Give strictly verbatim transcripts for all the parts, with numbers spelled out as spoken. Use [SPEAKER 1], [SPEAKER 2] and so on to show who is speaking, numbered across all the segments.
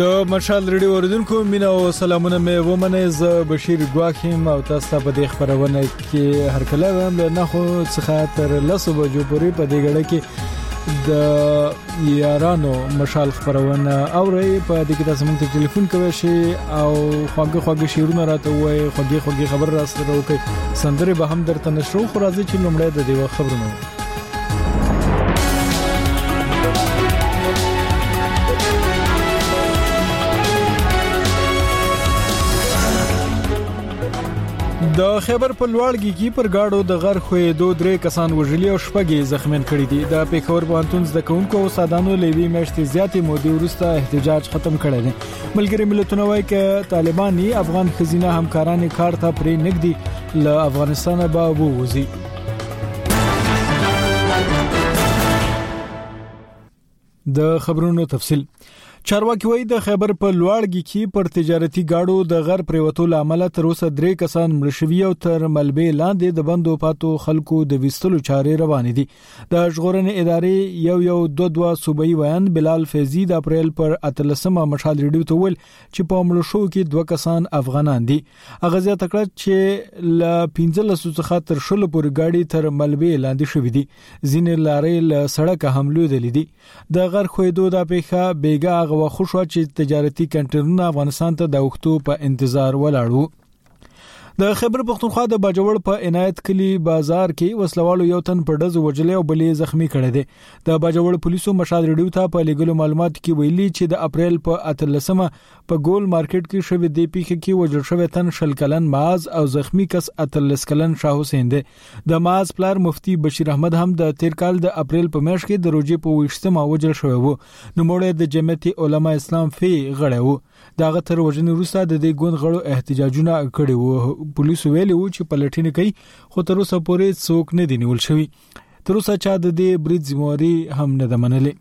[SPEAKER 1] د مشال ریډیو اوریدونکو مینا او سلامونه مې ومنه ز بشیر ګواخیم او تاسو په دې خبرونه کې هر کله هم نه خو څخه تر لسو بجو پورې په دې غړې کې د یارانو مشال خبرونه اوري په دې کې تاسو موږ ته ټلیفون کوئ شي او خواږه خواږه شیرونه راته وایي خواږه خواږه خبر راستره وکړي سندره به هم درته نشو خو راځي چې لومړی د دې خبرونه د خیبر په لوړګي کې پر گاډو د غر خوې دوه درې کسان وژلي او شپږ زخمین کړي دي د پیښور پوهنتون زده کوونکو او استادانو لوي میاشتې زیاتې مودې وروسته احتجاج ختم کړی دی ملګری ملتونه وايي چې طالباني افغان خزینه همکاران کار ته پرې نګدي له افغانستان به ووزي د خبرونو تفصیل چارواکي وایي د خیبر په لوړګي کې پر تجارتي گاډو د غر پریوتو لامل تر اوسه درې کسان مړ شوي او تر ملبې لاندې د بندو پاتو خلکو د وستلو چارې روانې دي د ژغورنې ادارې یو یو دوه دوه صوبایي ویان بلال فیضی د اپریل پر اتلسمه مشال ریډیو ته ویل چې په مړ شو کې دوه کسان افغانان دي هغه زیاته کړه چې ل پنځلس څخه تر شل پورې گاډي تر ملبې لاندې شوې دي ځینې لارې ل سړک حملو دي دي د غر خوېدو د پیښه بیګا و خوشو چې تجارتي کنټرونه افغانستان ته د وختو په انتظار ولاړو د خیبر پختونخوا د باجوړ په عنایت کلی بازار کې وسلوالو یو تن په ډز وجلې او بلې زخمی کړي دي د باجوړ پولیسو مشال ریډیو ته په لیګلو معلومات کې ویلي چې د اپریل په اتلسمه په ګول مارکیټ کې شوې دی پیښه کې وجل شوی تن شل کلن ماز او زخمی کس اتلس کلن شاه حسین دی د ماز پلار مفتی بشیر احمد هم د تیر کال د اپریل په میاشت کې د روزې په وشتمه وجل شوی وو نو موږ د جمعیت علما اسلام فی غړی وو داغه تر وژنې وروسته د دې ګوند غړو احتجاجونه کړي وو پولیسو ویلي وو چې پلټنې کوي خو تر اوسه پورې څوک نه دی نیول شوی تر اوسه چا د دې برید ذمہواری هم نه ده منلې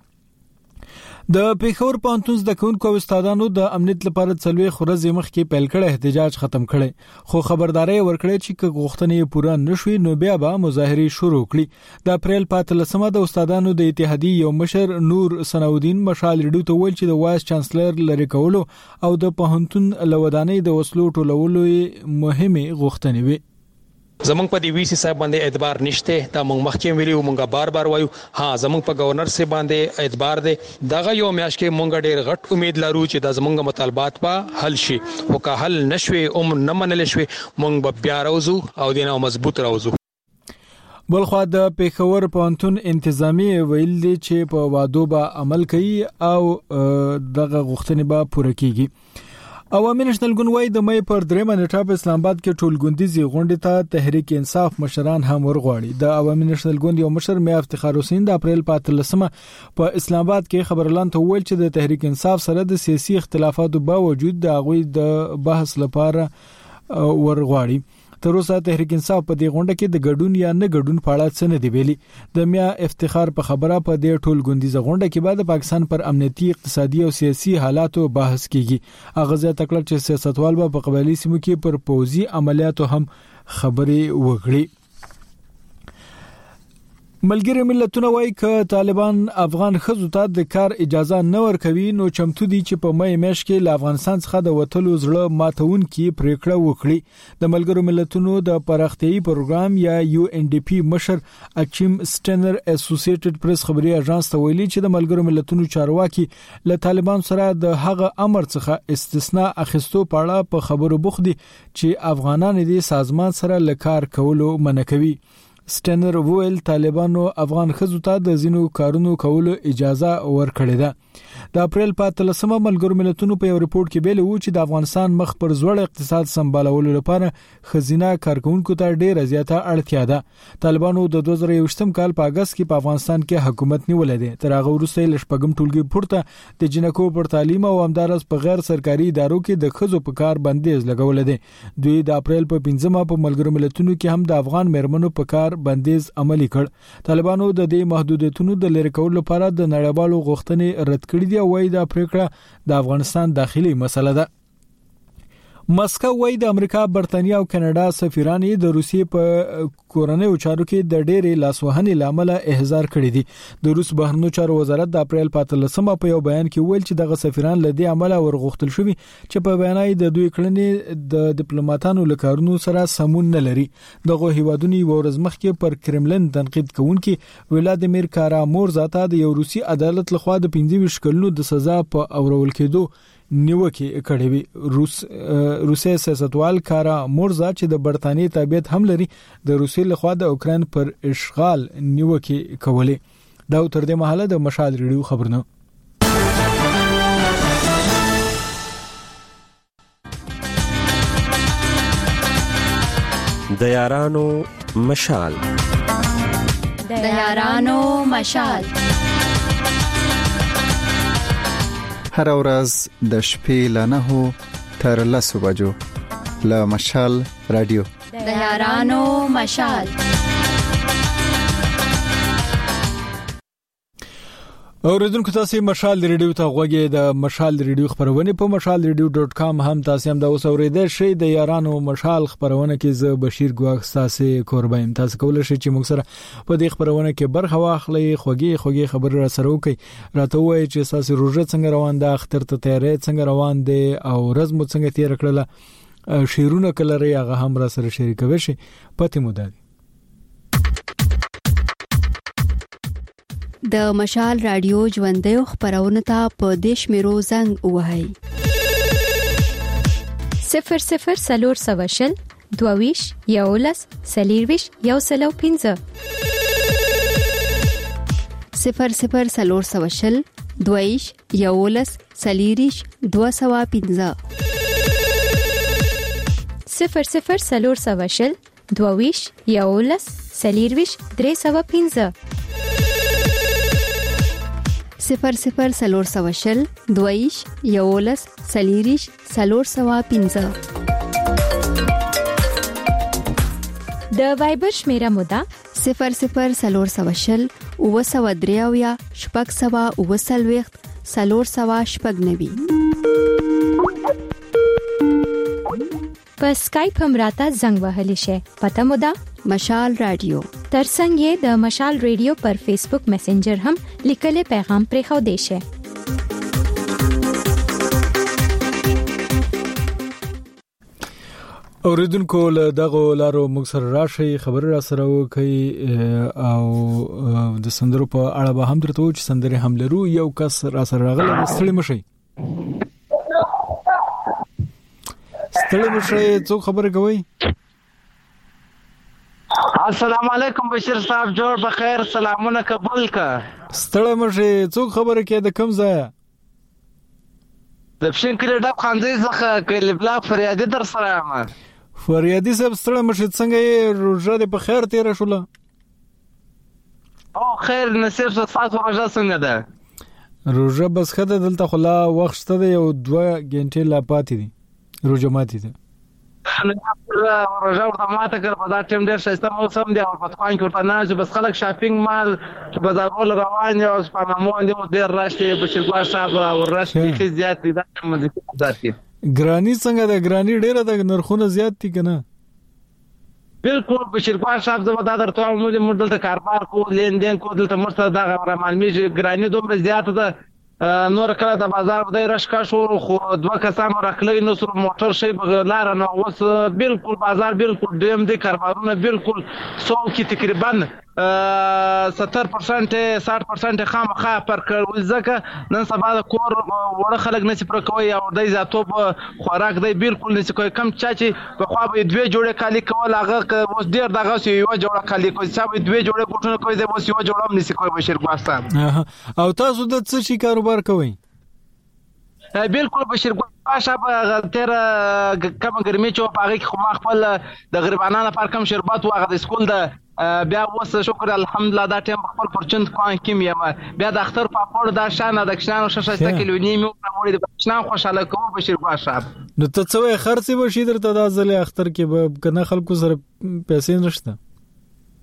[SPEAKER 1] د پیښور پوهنتون زده کوونکو او استادانو د امنیت لپاره څلوي خورځې مخ کې پیل کړه احتجاج ختم کړي خو خبرداري ورکړي چې غوښتنې پوره نشوي نو بیا به مظاهره شروع کړي د اپریل په اتلسمه د استادانو د اتحادیې یو مشر نور سناودین مشال ریډیو ته ویل چې د وایس چانسلر لری کولو او د پوهنتون لودانۍ د وسلو ټولولو مهمه غوښتنې وي
[SPEAKER 2] زمونږ په دی وی سی صاحب باندې اعتبار نشته دا موږ مخکې ویلو موږ بار بار وایو ها زمونږ په گورنر سي باندې اعتبار دی دغه یو میاش کې موږ ډېر غټ امید لرو چې د زمونږ مطالبات په حل شي او که حل نشوي او نه منل شي موږ به بیا راوځو او دینه مضبوط راوځو
[SPEAKER 1] بلخوا د پیښور پوهنتون انتظامی ویل دي چې په وادو به عمل کوي او دغه غوښتنې به پوره کیږي عوامي نېشنل ګوند وايي د مې پر درېمه نیټه په اسلام آباد کې ټولګوندیزي غونډې ته تحریک انصاف مشران هم ورغواړي د عوامي نېشنل ګوند یو مشر مې افتخار حسین د اپریل په اتلسمه په اسلام آباد کې خبرلاند ته ویل چې د تحریک انصاف سره د سیاسي اختلافاتو باوجود د غوي د بحث لپاره ورغواړي تر اوسه تحریک انصاف په دې غونډه کې د ګډون یا نه ګډون په اړه څه نه دی ویلي د میا افتخار په خبره په دې ټول ګوندیزه غونډه کې بعد پاکستان پر امنیتي اقتصادي او سیاسي حالاتو بحث کیږي اغه تکړه چې سیاستوال په قبایلی سیمو کې پر پوزي عملیاتو هم خبرې وکړي ملګری ملتونه وايي ک طالبان افغان خزو ته د کار اجازه نه ورکوي نو چمتو دي چې په مې میش کې له افغانستان څخه د وټلو زړه ماتون کې پریکړه وکړي د ملګرو ملتونو د پراختیايي پروګرام یا یو ان ډي پی مشر اچیم سټنر اسوسییټډ پریس خبري اژانس ته ویلي چې د ملګرو ملتونو چارواکي له طالبان سره د هغه امر څخه استثناء اخیستو په اړه په خبرو بوخدي چې افغانان دې سازمان سره لکار کولو منکوي سټنر وویل طالبانو افغان خزو ته د زینو کارونو کولو اجازه ورکړې ده د اپریل په اتلسمه ملګرو ملتونو په یو ریپورت کې ویلي وو چې د افغانستان مخ پر زوړ اقتصاد سمبالولو لپاره خزینه کارکونکو ته ډېر زیاته اړتیا ده طالبانو د دوه زره یوولسم کال په اگست کې په افغانستان کې حکومت نیولې ده تر هغه وروسته لشپګم ټولګي پورته د جنکو پر تعلیم او همدارس په غیر سرکاري ادارو کې د خزو په کار بندیز لګول دي دوی د اپریل په پنځمه په ملګرو ملتونو کې هم د افغان مېرمنو په کار بندیز عملی کړ طالبانو د دې محدودیتونو د لری کولو لپاره د نړیوالو غوښتنې رد کړې دي او وايي دا پریکړه د افغانستان داخلي مسله ده مسکو وایي د امریکا، برتانیا او کاناډا سفیران د روسیې په کورنیو چارو کې د ډېرې لاسوهنې لامل احضار کړی دي. د روس بهرنیو چارو وزارت د اپریل په اتلسمه په یو بیان کې ویل چې دغه سفیران له دې عمله ورغښتل شوي چې په بیانای د دوی کړنې د ډیپلوماټانو له کارونو سره سمون نه لري. دغه هیوادونو ورځ مخکې پر کرملن تنقید کوونکي ولادیمیر کارامورزا ته د یو روسي عدالت لخوا د پنځه ویشت کلونو د سزا په اورول کېدو نیوکه کړې وي. روس روسي سیاستوال کارامورزا چې د برتانیې تابعیت هم لري د روسي لخوا د اوکرين پر اشغال نیوکه کولې. دا تر دې مهاله د مشال ریډیو خبرونه.
[SPEAKER 3] د یارانو مشال
[SPEAKER 4] د یارانو مشال
[SPEAKER 5] هر ورځ د شپې له نهو تر لسو بجو له مشال رادیو
[SPEAKER 4] د یارانو مشال.
[SPEAKER 1] اوریدونکو تاسو مشال ریډیو ته غوږی د مشال ریډیو خبرونه په مشال ریډیو ډاٹ کام هم تاسو هم دا اوسوریدل شئ. د یارانو مشال خبرونه کې ز بشیر ګواخ تاسو قربان تاسو کولای شئ چې موږ سره په دې خبرونه کې برخه واخلئ. خوږی خوږی خبر را سره وکي راته وایي چې تاسو روزه څنګه روان ده، اختر ته تیاری څنګه روان دي او ورځ مو څنګه تیر کړله. شیرونه کلري هغه هم را سره شریکوي شي پته مو ده.
[SPEAKER 6] د مشال رادیو ژوندۍ خبرونه ته په دیش میرو زنګ وهاي
[SPEAKER 7] صفر صفر سلور سواشل دوویش یولس سلیرویش یو سلو پینزه
[SPEAKER 6] صفر صفر سلور سواشل دوویش یولس سلیریش دو سوا پینزه
[SPEAKER 7] صفر صفر سلور سواشل دوویش یولس سلیرویش درې سوا پینزه
[SPEAKER 6] صفر صفر سلور سواشل دویش یولس سلیریش سلور سوا پینزه.
[SPEAKER 7] د وایبر شمیره مودا
[SPEAKER 6] صفر صفر سلور سواشل او سوا دریاویا شپږ سوا او سلويخت سلور سوا شپږ نوي.
[SPEAKER 7] په سکایپ هم راته زنګ وهلی شي پته مودا
[SPEAKER 6] مشال رادیو.
[SPEAKER 7] ترڅنګ یې د مشال ریډیو پر فیسبوک میسنجر هم لیکلي پیغام پرې خو دی شي.
[SPEAKER 1] اوریدونکو له دغه لارو موږ سره راشي خبر را سره وکي او د سندرو په اړه به هم درته و چې سندره هم لرو. یو کس را سره راغلی ستړي مشي ستړي مشي څو خبره کوي.
[SPEAKER 8] السلام علیکم بشیر صاحب، جوړ بخیر، سلامونه قبول کا.
[SPEAKER 1] ستړی مشه څوک خبره کې د کم ځای
[SPEAKER 8] د پښین کلی ډب خانځي څخه کلی بلاک فریادي در سره ما
[SPEAKER 1] فریادي صاحب ستړی مشه څنګه روزه د په خیر تیر شوله؟
[SPEAKER 8] او خیر نصیب صفات روزه څنګه ده؟
[SPEAKER 1] روزه بس خده دلته خلا وخت ته یو دوه غنټه لا پاتې دي روزه ماتې ده.
[SPEAKER 8] روزه ورته ماته کړ په دا ټیم ډېر ښایسته موسم دی او په خوان کې ورته ناز بس خلک شاپینګ مال چې بازارول روان دي او سپارمون دي ډېر راشي بشیر ګواه صاحب او راشي چې زیات دي دا مزه ذاتي
[SPEAKER 1] ګرانی څنګه د ګرانی ډېره د نرخونه زیات دي کنه؟
[SPEAKER 8] بالکل بشیر ګواه صاحب زما دا درته موږ موږ دلته کاروبار کو لین دین کو دلته مرسته دا معلومیږي ګرانی دومره زیات ده. نور کله د بازار د رشکا شو خو دوه کسان راخلې نو سر موټر شي بغلار نو اوس بالکل بازار بالکل ډیم دي کاربارونه بالکل سو کې تقریبا ستر پرسنټ ساठ پرسنټ خامخا پر کول ځکه نن سبا د کور وړ خلک نشي پر کوي او د ذاتوب خوراک دی بالکل نشي کوي. کم چا چې په خوا به دوه جوړه کالی کول هغه اوس ډیر دغه یو جوړه کالی کوي چې به دوه جوړه کوټونه کوي د اوس یو جوړه نشي کوي بشیر ګواه صاحب.
[SPEAKER 1] او تاسو د څه شي کاروبار کوئ؟
[SPEAKER 8] بالکل بشیر ګواه صاحب تیر کم ګرمي چې په هغه کې خو ما خپل د غریبانو لپاره کم شربت واغه د سکول د بیا وس شکر الحمدلله دا ټیم خپل پرچند کوان کیم یم بیا د اختر په پور دا شانه د کښنانو ششته کیلو نیمه وړي د کښنان خوشاله کوم بشیر ګواه صاحب.
[SPEAKER 1] نو ته څه خرڅ به شي درته د ځلې اختر کې به کنه خلکو سره پیسې نشته؟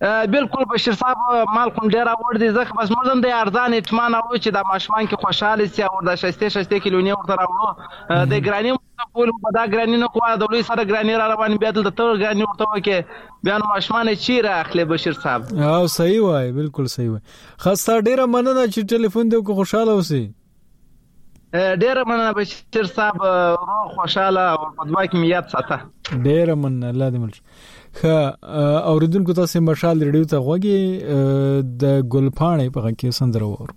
[SPEAKER 8] بالکل بشیر صاحب مال کوم ډیر اور دي ځکه بس موږ د ارزان اطمینان او چې د ماشومان کې خوشاله سي او د شسته شسته کیلونی ورته راوړو د ګرانی په په دا ګرانی نه کوه د لوی سره ګرانی را روان بیا د تور ګرانی ورته وکي بیا نو ماشومان چیرې اخلي بشیر صاحب.
[SPEAKER 1] او صحیح وای بالکل صحیح وای. خاصه ډیره مننه چې ټلیفون دی کو خوشاله اوسئ.
[SPEAKER 8] ډیره مننه بشیر صاحب روغ خوشاله او په دوا کې میات ساته.
[SPEAKER 1] ډیره مننه الله دې مل. خ اوریدونکو تاسو مشال ریډیو ته غوږی د ګلپاڼې په کې سندره وره.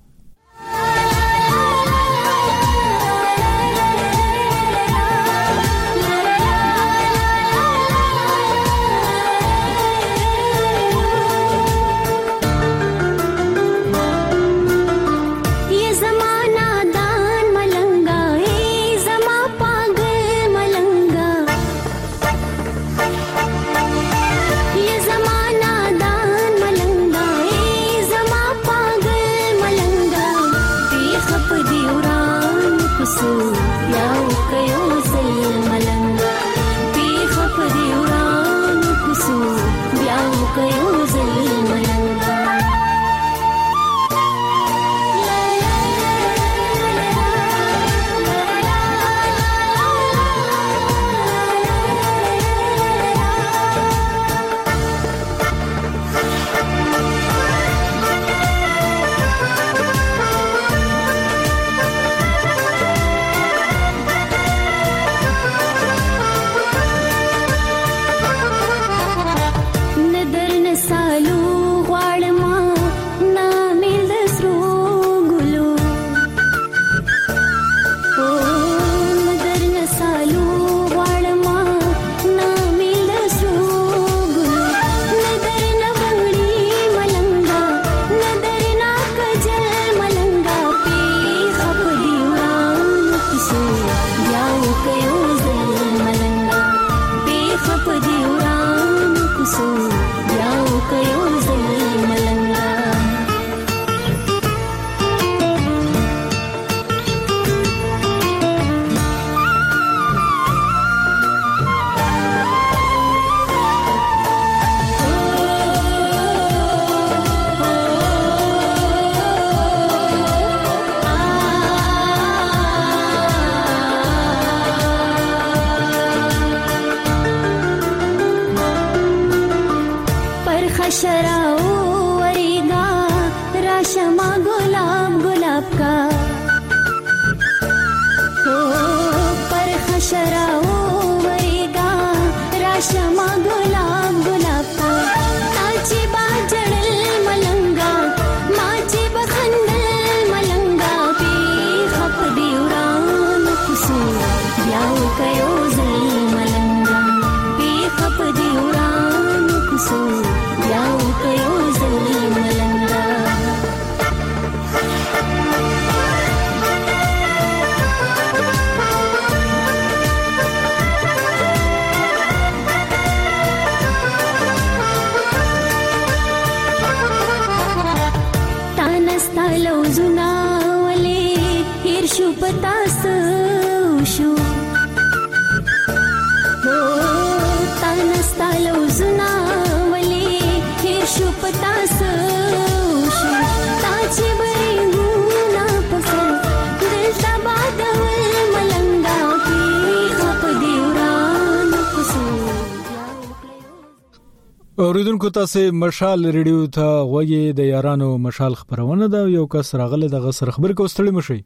[SPEAKER 1] اوریدونکو تاسو مشال ریډیو ته غوږی د یارانو مشال خبرونه ده یو کس راغله د غسر خبر کوستړی مشي.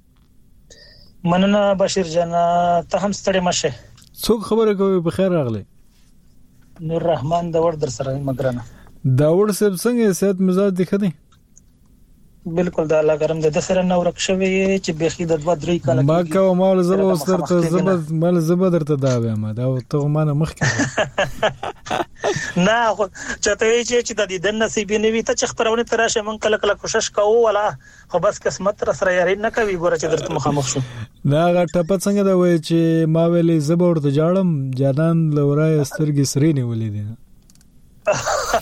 [SPEAKER 9] مننه بشیر جان ته هم ستړي مشه.
[SPEAKER 1] څوک خبره کوي په خیر راغله؟
[SPEAKER 9] نور رحمان دا ور در سره مګرانه.
[SPEAKER 1] دا ور سب څنګه صحت مزاج دی خدي؟
[SPEAKER 9] بالکل دا الله کرم د سره نو رکشوي چې بيخي د دوه درې کال
[SPEAKER 1] ما کوم مال زبر وستر ته زبر مال زبر درته دا وایم دا ته ما نه مخ کې
[SPEAKER 9] نه چته چې د دې د نصیب نیوي ته چې خبرونه تراشه من کله کله کوشش کوو ولا خو بس قسمت را سره یاري نه کوي ګوره چې درته مخامخ شو.
[SPEAKER 1] دا غټه څنګه دا وای چې ما ویلې زبر ورته جاړم جانان لورای سترګې سرې نیولې دي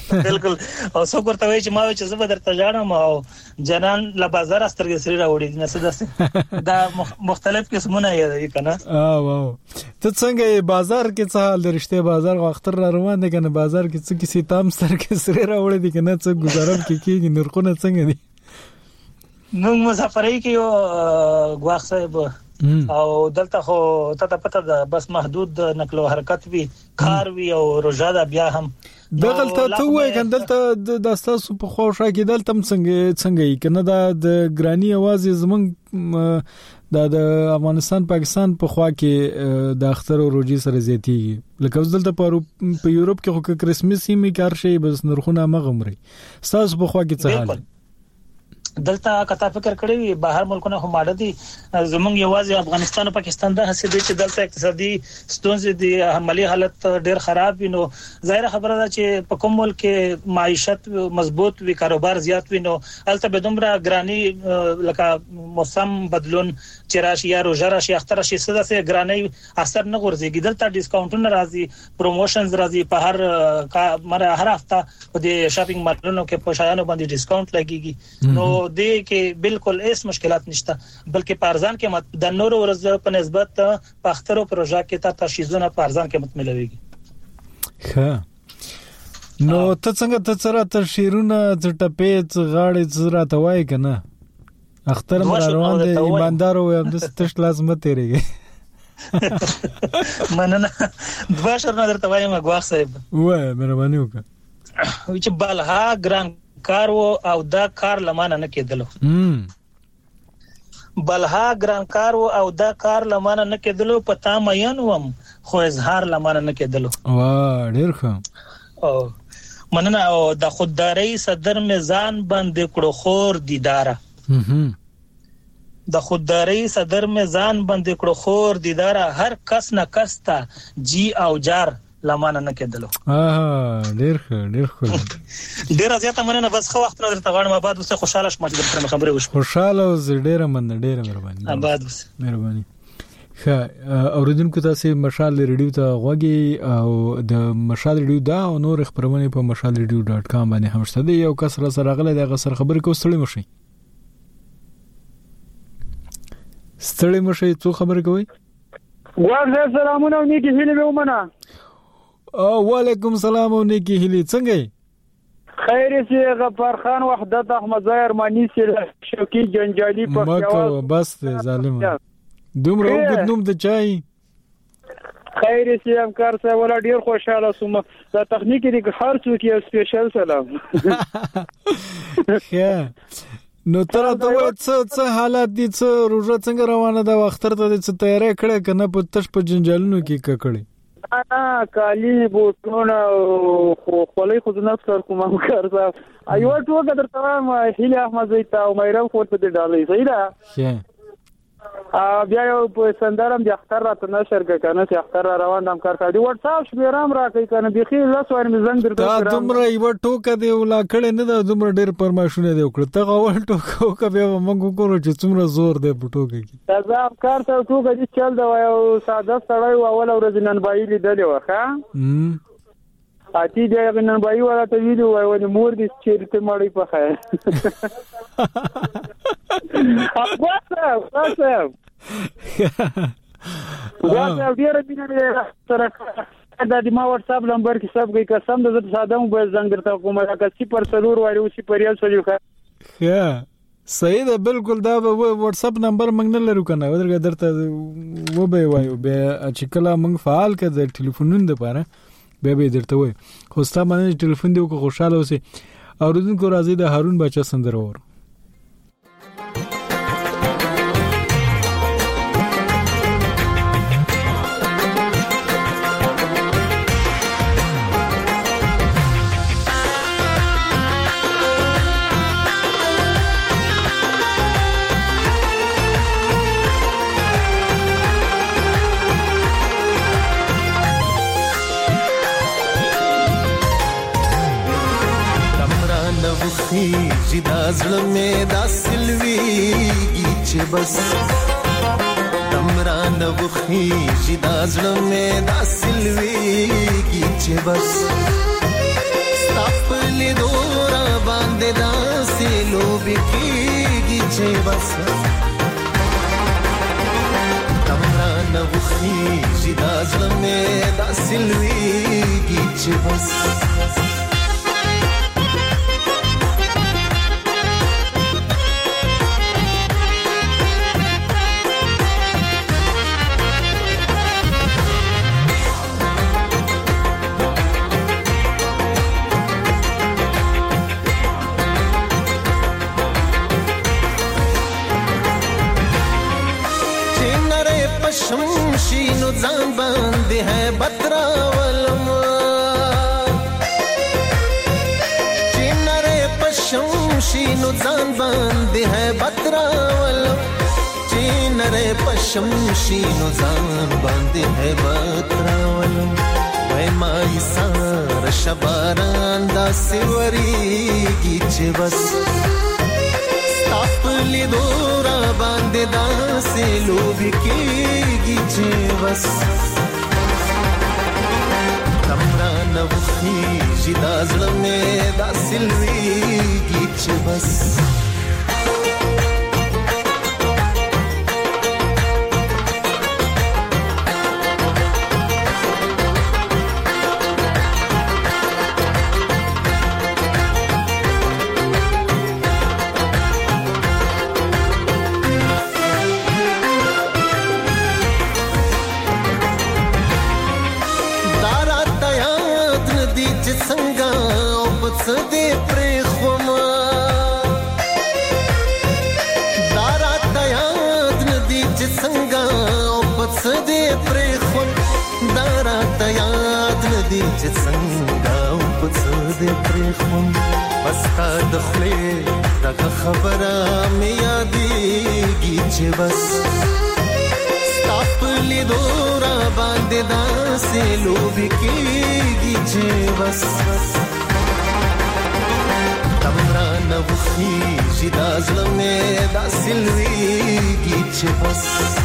[SPEAKER 9] بالکل او څو ورته وایي چې ما چې زه به درته ژاړم او جنان له بازار سترګې سری راوړي نه څه داسې دا مختلف قسمونه یادوي کنه.
[SPEAKER 1] اه واو ته څنګه بازار کې څه حال درشته بازار وختر را روان دي کنه بازار کې څه کسی تام سترګې سری راوړي دي کنه څه گزارم کې کېږي نرخونه څنګه دي؟
[SPEAKER 9] نو مسافرۍ کې یو غواخ صاحب او دلته خو ته پته ده بس محدود نقل او حرکت وی کار وی او روزه دا بیا هم
[SPEAKER 1] دغلته ته وای کندلته د استاسو په خو شا کې دلته څنګه څنګه کنه دا د ګرانی आवाज زمنګ د افغانستان پاکستان په خوا کې د اختر او روزي سره زیاتیږي لکه دلته په یورپ کې خو کرسمس یې می کار شي بس نرخونه مغمري استاسو په خوا کې څه حال
[SPEAKER 9] دلته کته فکر کړی وي بهر ملکونه هم ماده دي زمونږ یوازې افغانستان او پاکستان د حسې دي چې دلته اقتصادي ستونزې دي عملی حالت ډېر خراب وي نو ظاهر خبره ده چې په کوم ملک کې معیشت مضبوط وي کاروبار زیات وي نو البته به دومره ګرانی لکه موسم بدلون چې راشي یا روزه راشي اختر راشي څه داسې ګرانی اثر نه غورځي دلته ډیسکاونټونه راځي پروموشنز راځي په هر مره هر هفته په دې شاپینګ مالونو کې په شایانو باندې ډیسکاونټ لګيږي نو دې کې بالکل هیڅ مشکلات نشته بلکې پارزان کې د نورو ورځو په نسبت په اختر او پروژه کې تا تشیزونه پارزان کې متملويږي.
[SPEAKER 1] ښه نو ته څنګه ته سره ته شیرونه ته ټپې غاړې زرا ته وای کنه اختر روان دي ایماندار او د ستش لازم تیریږي
[SPEAKER 9] مننه دوا شرنه درته وایم غواخ صاحب
[SPEAKER 1] وای مهرباني وکړه
[SPEAKER 9] چې بالها ګران کار او دا کار لمانه نه کېدلو بلها ګران کار او دا کار لمانه نه کېدلو پتا مېن وم خو اظهار لمانه نه کېدلو
[SPEAKER 1] وا ډیر ښه
[SPEAKER 9] او مننه او د خودداري صدر میزان باندې کړو خور دیداره د خودداري صدر میزان باندې کړو خور دیداره هر کس نه کستا جی او جار لمانه نه کېدلو.
[SPEAKER 1] اه ډیر ښه ډیر ښه
[SPEAKER 9] ډیر زیاته مننه بس خو وخت نه درته غواړم آباد اوسه خوشاله شم چې درته خبرې وشم
[SPEAKER 1] خوشاله او ډیره مننه ډیره مهرباني
[SPEAKER 9] آباد اوسه
[SPEAKER 1] مهرباني. ښه اوریدونکو تاسو مشال ریډیو ته غوږی او د مشال ریډیو دا او نور خبرونه په مشال ریډیو ډاټ کام باندې هم شته یو کس را سره غلې د غسر خبرې کو ستړي مشي ستړي مشي څو خبرې کوي
[SPEAKER 10] وعلیکم السلام او نیکی هیله به ومنه
[SPEAKER 1] او وعلیکم السلام او نیکی هیله څنګه
[SPEAKER 10] خیر سي غفار خان وحدت احمد ظاهر مانی سي شوقي جنجالي په
[SPEAKER 1] مکو بس ظالم دومره وګدنوم د چای
[SPEAKER 10] خیر سي همکار سره ولا ډیر خوشاله سوم د تخنیکی د هر څوک یو سپیشل سلام
[SPEAKER 1] نو تر ته څه څه حالات دي څه روزه څنګه روانه ده وختر ته څه تیاری کړه کنه په تش په جنجالونو کې کړي
[SPEAKER 10] انا کالی بوټونه خو خولې خو نه څر کوم همکار صاحب ایو ټوګه درته ما هیله احمد زیتا او مېرم فور په دې ډالې صحیح ده ا بیا یو په سندرم د اختر راته نشر کنه چې اختر روان هم کار کوي واتس اپ شمیرام راکې کنه بخي لاس ور می زنګ درته
[SPEAKER 1] دا دومره یو ټوکه دی ولا کړه نه دا دومره ډېر پرماشونه دی وکړه ته غوړ ټوکه کوي موږ کوو چې څومره زور دی په ټوکه کې
[SPEAKER 10] دا افکار ته ټوکه دي چل دا یو ساده سړی او اول ورځ نن بای لیدل وخه هم اتی دې نن بای ولا ته ویډیو وای ونی مور دې چیرته مړی په خای اخواته واسه واسه ډیر مینه سره دا د ما واتس اپ نمبر کې سب کې قسم د زړه ساده موبایل زنګ درته کومه راکې صفر سلور وایي او صفر یو سلور
[SPEAKER 1] ښه صحیح ده بالکل دا واتس اپ نمبر موږ نه لرو کنه ورګه درته و به وایو به چې کله موږ فعال کړه د ټلیفونونو لپاره به به درته وای خو ستاسو باندې ټلیفون دی کو خوشاله اوسئ اوریدونکو راځي د هارون بچا سندره ور
[SPEAKER 11] جدا زړه مې دا سلويږي چې بس دمران وخی جدا زړه مې دا سلويږي چې بس ستاپ لیدو را باندې داسې لوبې کېږي چې بس تمرا نه وخیږي دا زړه مې داسې لویږي چې بس شمشینو ځان باندې ہے بترا ولما چینره پشمشینو ځان باندې ہے بترا ولما چینره پشمشینو ځان باندې ہے بترا ولما وای مای سار شباران دا سیوریږي چې بس تاپلی دورا باندې داسې لوبې کېږي چې بس تمرا نه وخیږي دا زړه مې داسې لویږي چې بس سدې پرې خوما دارا تیاد ندی چې څنګه او پس دې پرې خوم دارا تیاد ندی چې څنګه او پس دې پرې خوم بس تا د خلې دغه خبره مې یادېږي چې بس تاپلی دورا باندې داسې لوبې کېږي چې بس تمرا نه وخیږي دا زړه مې داسې لویږي چې بس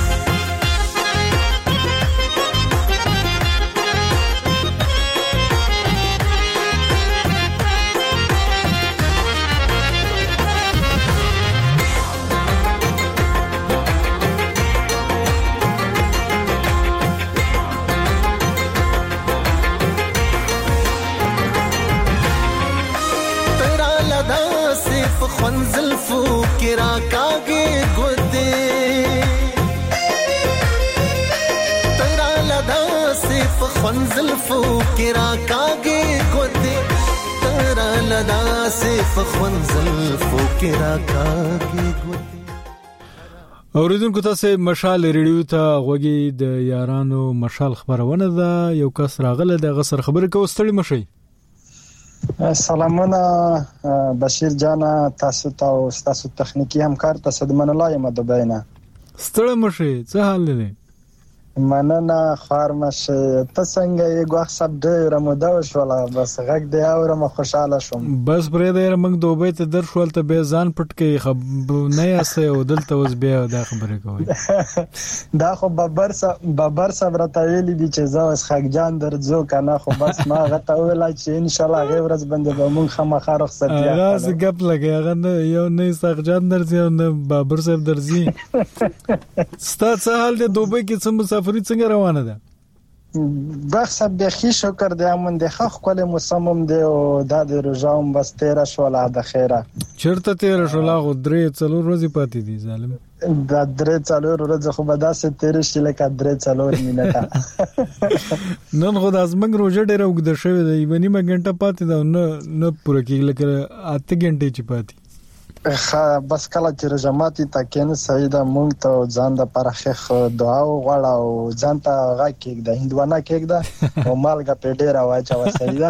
[SPEAKER 11] خونزل فو کرا کاږي ګوتې تیرا لدا صف خونزل فو کرا کاږي ګوتې تیرا لدا صف خونزل فو کرا کاږي ګوتې
[SPEAKER 1] اوریدونکو تاسو مشال ریډیو ته غوږی د یارانو مشال خبرونه ده یو کس راغله د غسر خبره کوستړی مشي
[SPEAKER 12] سلامونه بشیر جان تاسو ته او تاسو تخنیکی همکار تاسو د منلای مدبینه
[SPEAKER 1] ستړی مشه څه حال دی
[SPEAKER 12] مننه خارمشه ته څنګه یې غوښ سب ډیر مو دا وشولا بس غږ دی او ما خوشاله شوم
[SPEAKER 1] بس پرې د موږ دوبه ته در شول ته به ځان پټ کې خب نه یاسه او دلته اوس بیا دا خبره کوي
[SPEAKER 12] دا خو ببر سره ببر سره تایلی دي چې زاوس خګجان درځو کنه خو بس ما غته ویل چې ان شاء الله غیر ورځ باندې به موږ خامخا رخصت یا
[SPEAKER 1] راز غپ لګي هغه یو نه خګجان درځي او نه بابر صاحب درځي ستاسو حال د دوبه کې څه مسافرې څنګه روانه ده
[SPEAKER 12] بخص به خي شکر دی امون د خخ کول مصمم دی او د رجاوم بس تیرا شولا د خیره
[SPEAKER 1] چرته تیرا شولا غو درې څلور ورځې پاتې دي ظالم
[SPEAKER 12] د درې څلور ورځې خو به داسې تیر شي لکه درې څلور مینټه
[SPEAKER 1] نن خو د ازمنګ روزه ډیره وګد شوې ده یمنی ما غنټه پاتې ده نه نه پوره کېږي لکه اته غنټې چې پاتې
[SPEAKER 12] خا بس کله چې رجماتي تکین سیدا مونږ ته ځان د پرخه دعا وغواړو او ځان ته غا کېګ د هندوانه کېګ دا او مالګه په ډیر واچو سیدا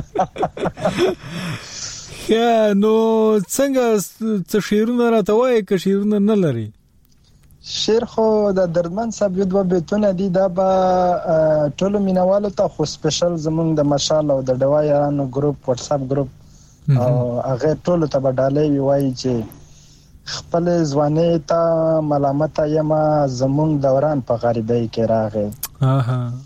[SPEAKER 1] یا نو څنګه څه شیرونه راته وایي که شیرونه نه لري
[SPEAKER 12] شیر خو د دردمن صاحب یو دوه بیتونه دي دا به ټولو مینوالو ته خو سپیشل زمونږ د مشال او د ډوایانو ګروپ واتس اپ ګروپ او هغه ټولو ته بدالې وایي چې خپل ځواني ته ملامت یم زمونږ دوران په غریبۍ کې راغی
[SPEAKER 1] اها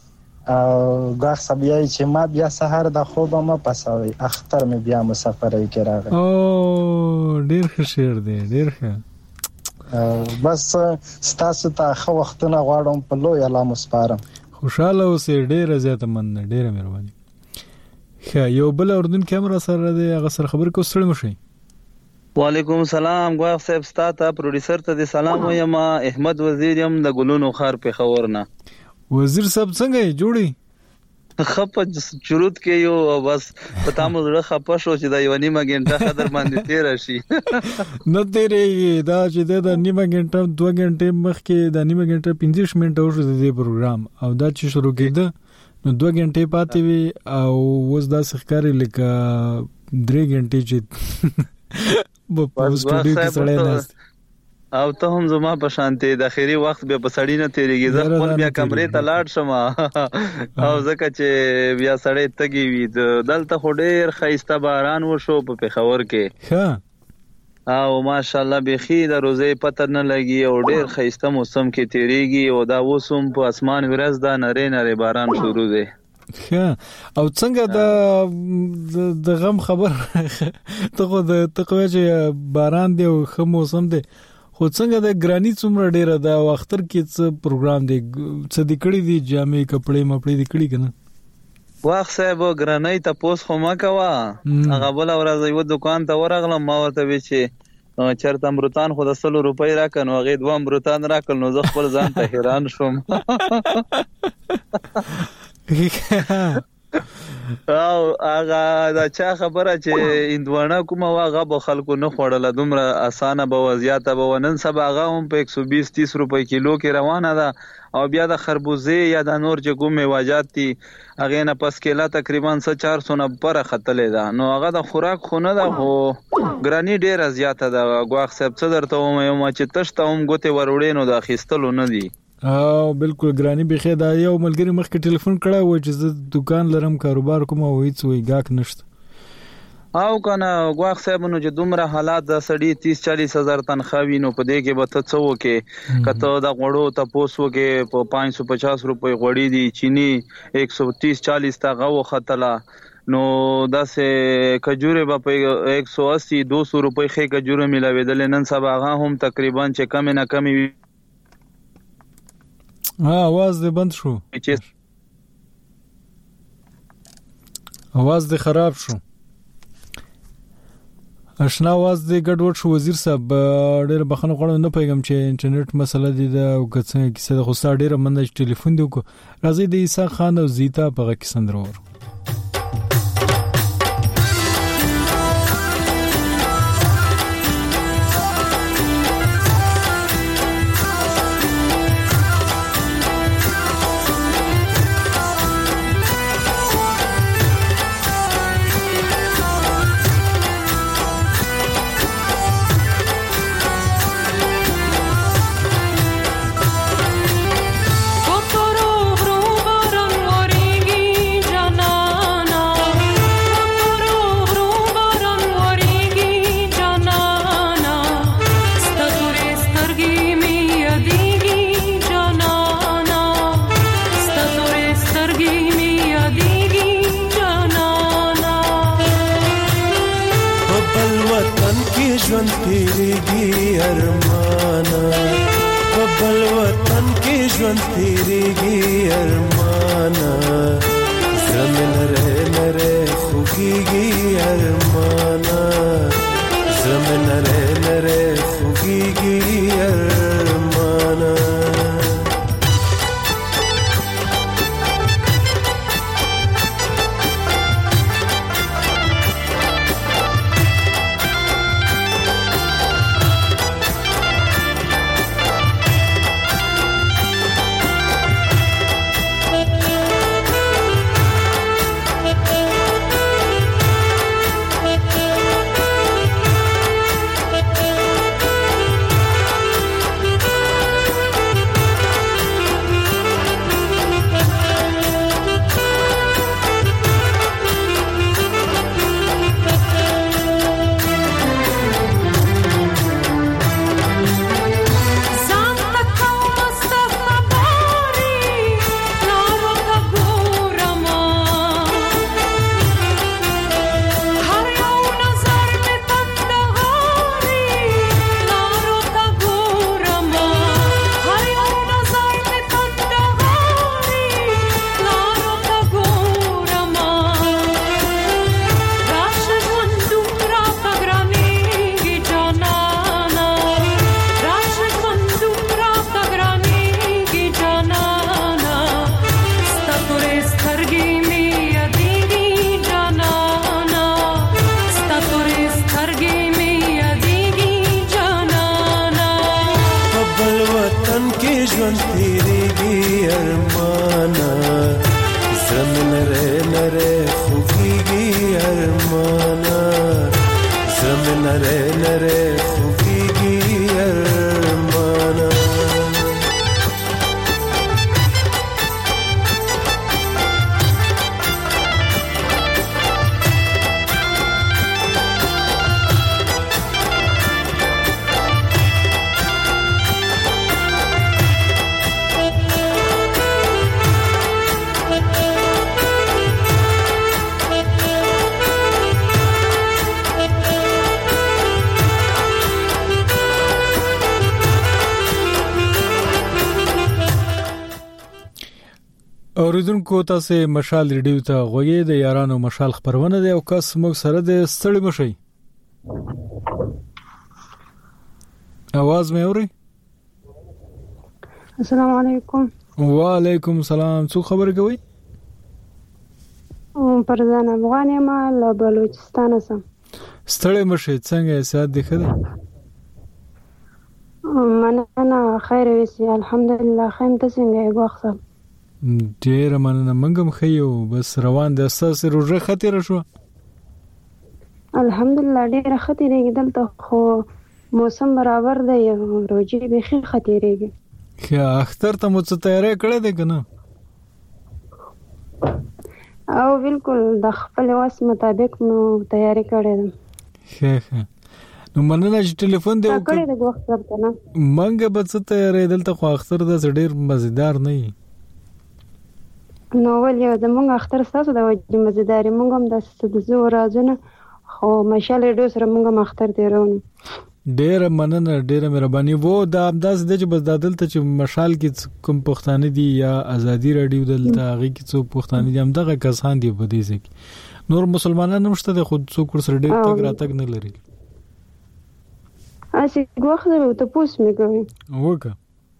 [SPEAKER 12] غاښ سبیای چې ما بیا سحر د خوب ما پسوي اختر مې بیا مسافرۍ کې راغی.
[SPEAKER 1] او ډیر ښه شعر دی، ډیر ښه.
[SPEAKER 12] بس ستاسو ته خو وختونه غواړم په لوی الله مسپارم.
[SPEAKER 1] خوشاله اوسې، ډیر زیاته مننه، ډیر مهرباني. ښه یو بل اردن کیمرا سره دی، هغه سره خبر کو ستړي مشي.
[SPEAKER 13] وعلیکم السلام غواف صاحب، ستاسو پروډوسر ته د سلام وایم. احمد وزیر يم د ګلونو خار په خبر نه.
[SPEAKER 1] وزیر صاحب څنګه جوړي؟
[SPEAKER 13] خپ چروت کې یو بس پتا مو زړه خپه شو چې دا یو نیمه غنټه خبر باندې تیر شي.
[SPEAKER 1] نه تیرې دا چې دا نیمه غنټه دوه غنټه مخکې دا نیمه غنټه پنځه منټه وشو د دې پروګرام او دا چې شروع کېده نو دوه غنټه پاتې وي او اوس دا ښکاری لکه درې غنټه چې په سټوډیو کې سړی ناست او ته هم زما په شانته د اخیری وخت به په سړی نه تیریږي. زه خپل بیا کمرې ته لاړ شم او ځکه چې بیا سړی تګي وي. دلته خو ډیر خیسته باران وشو په پېښور کې ها او ماشاءالله بخي د روزې پته نه لګي او ډیر خیسته موسم کې تیریږي او دا وسوم په اسمان ورځ دا نری نری باران شروع دی. ها او څنګه د د غم خبر ته خو د تقوی چې باران دی او خو موسم دی خو څنګه د ګرانی څومره ډیره دا وختر کې څه پروګرام دی څه د کړي دي جامې کپڑے مپړې د کړي کنه؟
[SPEAKER 13] واخ صاحب ګرانی ته پوس خو ما کوا هغه بل ورځ یو دکان ته ورغلم ما ورته وی چې چرته امرتان خو د سلو روپۍ راکنو هغه دوه امرتان راکل نو زه خپل ځان ته حیران شوم. او هغه دا چا خبره چې اندوانه کومه واغه به خلکو نه خوړل دومره اسانه به وضعیت به ونن سبا هغه هم په ایک سو بیس تیس روپۍ کیلو کې روانه ده او بیا د خربوزه یا د نور چې کومه واجات دي هغه نه پس کېلا تقریبا چار سو نه پر خطلې ده نو هغه د خوراک خونه ده خو ګرانی ډیر زیاته ده. غواخ صاحب څه درته وایم چې تشته هم ګوته وروړې نو د اخیستلو نه دي.
[SPEAKER 1] او بالکل ګرانی بخیر دا یو ملګری مخکې ټلیفون کړه و چې زه دکان لرم کاروبار کوم او هیڅ وی گاک نشته
[SPEAKER 13] او کنه غواخ صاحب نو چې دومره حالات د سړی تیس چالیس هزار تنخواوی نو په دې کې به ته څه وکې کته د غوړو ته پوسو کې په پانچ سو پچاس روپۍ غوړی دي چینی ایک سو تیس چالیس تا غو خطلا نو داسې کجوره به په ایک سو اسی دو سو روپۍ خې کجوره ملاویدل نن سبا هغه هم تقریبا چې کم نه کم
[SPEAKER 1] ها आवाज دې بند شو आवाज دې خراب شو آشنا आवाज دې ګډوډ شو. وزیر صاحب ډېر بخښنه غواړم نه پیغام چې انټرنیټ مسله دي دا او کڅه کیسه د خوستا ډېر مننه چې ټلیفون دی کو راځي د عیسی خان او زیتا په کیسه درور.
[SPEAKER 11] ژوند تیریږي ارمانا په بل وطن کې ژوند تیریږي ارمانا زمين نره نره خوږيږي ارمانا زمين نره نره خوږيږي ارمانا ژوند تیریږي ارمانه زمن نره نره خوږیږي ارمانه زمن نره نره خوږیږي ارمانه
[SPEAKER 1] اوریدونکو تاسو مشال ریډیو ته غوږی د یارانو مشال خبرونه دی او کس موږ سره د ستړي مشي आवाज مې اوري
[SPEAKER 14] السلام علیکم
[SPEAKER 1] وعلیکم السلام څو خبر کوي
[SPEAKER 14] پرځان افغان یم له بلوچستان سم
[SPEAKER 1] ستړي مشي څنګه سات دی خده
[SPEAKER 14] مننه خیر وسی الحمدلله خیم ته څنګه یو وخت
[SPEAKER 1] ډیر مننه منګم خيو بس روان د اساس روزه خطر شو
[SPEAKER 14] الحمدلله ډیر خطرېږي دلته خو موسم برابر دی روزي به خطرېږي
[SPEAKER 1] خیا اختر ته مو څه تیاری کړی دی کنه
[SPEAKER 14] او بالکل د خپل واس مطابق نو تیاری کړی ده
[SPEAKER 1] خیا خیا نو مننه چې ټلیفون دی
[SPEAKER 14] کړی دی وخت کنه
[SPEAKER 1] منګه به څه تیاری دلته خو اختر د ډیر مزیدار نه وي
[SPEAKER 14] نو ول یو زمونږ اختر تاسو د وجه مزیداری مونږ هم د سدزو رازونه خو مشال ډیر سره مونږ هم اختر دیرون
[SPEAKER 1] ډیر مننه ډیر مهرباني وو دا امداز د چې بس دادل ته چې مشال کې کوم پښتانه دي یا ازادي رادیو دلته هغه کې څو پښتانه دي هم دغه کسان دي په دې ځکه نور مسلمانان هم شته خود څو کور سره ډیر تګ راتګ نه لري
[SPEAKER 14] اسی غوښه ته پوس مې کوي
[SPEAKER 1] وکه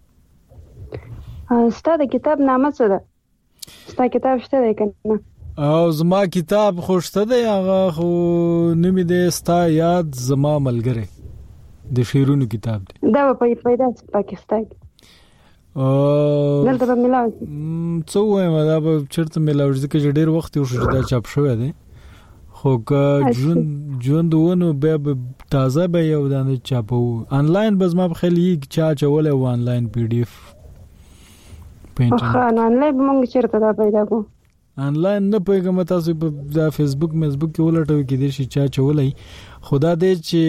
[SPEAKER 14] ستاسو کتاب نامه څه ده ستا کتاب شته دی کنه
[SPEAKER 1] او زما کتاب خوشته دی هغه خو نوم دی ستا یاد زما ملګری د شیرونو کتاب دی
[SPEAKER 14] دا په پیدا پاکستان
[SPEAKER 1] او
[SPEAKER 14] دلته په ملاوي
[SPEAKER 1] څو وایم دا په چرته ملاوي ځکه چې ډیر وخت یو شو دا چاپ شوی دی خو که جون جون دوونو به تازه به یو دانه چاپو انلاین بس ما په خلی چا چول او انلاین پی ډی اف
[SPEAKER 14] خو انلاین موږ چیرته دا پیدا کو
[SPEAKER 1] انلاین نه پیغام تاسو په فیسبوک مزبوک کې ولټوي کې دي چې چا چولای خدا دې چې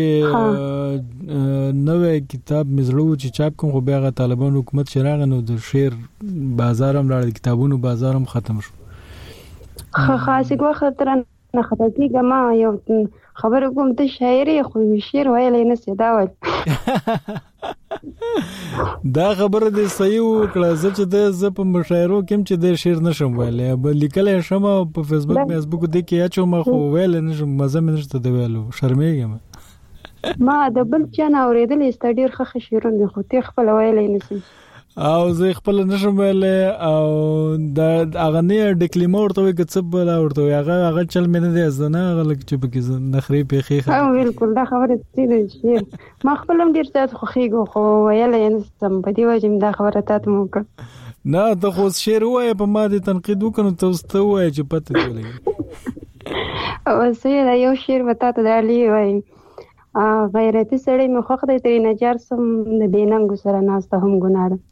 [SPEAKER 1] نوې کتاب مزړو چې چاپ کوم خو بیا طالبان حکومت شراغ نو د شعر بازار هم لاړ کتابونو بازار هم ختم شو
[SPEAKER 14] خو خاصه کو خطر نه خطرې ګما یو خبر کوم ته شاعري خو شعر وایلی نه سیدا وای
[SPEAKER 1] دا خبره دې صحیح وکړه چې د ز په مشاعرو کې چې د شعر نشم ویلې بل لیکل شم په فیسبوک فیسبوک دې کې اچو ما خو ویل نشم مزه مې نشته دی ویلو شرمېږم
[SPEAKER 14] ما د بل چا نه اورېدل استډیر خخ شیرون خو ته خپل ویلې نسی
[SPEAKER 1] او زه خپل نشم ویلې او د اغه نه ډکلیمو ورته وي چې بل ورته هغه هغه چل مې نه دی زنه غلک چې پکې نخري پیخي
[SPEAKER 14] خو بالکل دا خبره دې شي ما خپل هم ډیر څه خو خيګو خو ویلې نسم په دی وجه دا خبره تاسو مو کړ
[SPEAKER 1] نه ته خو شعر وای په ما دې تنقید وکړو ته واستو وای چې پته ولګي
[SPEAKER 14] او سه یو شعر وتا ته دالي وای غیرتی سړی مې خوخ دې ترې نجار سم د بیننګ سره ناسته هم ګناه ده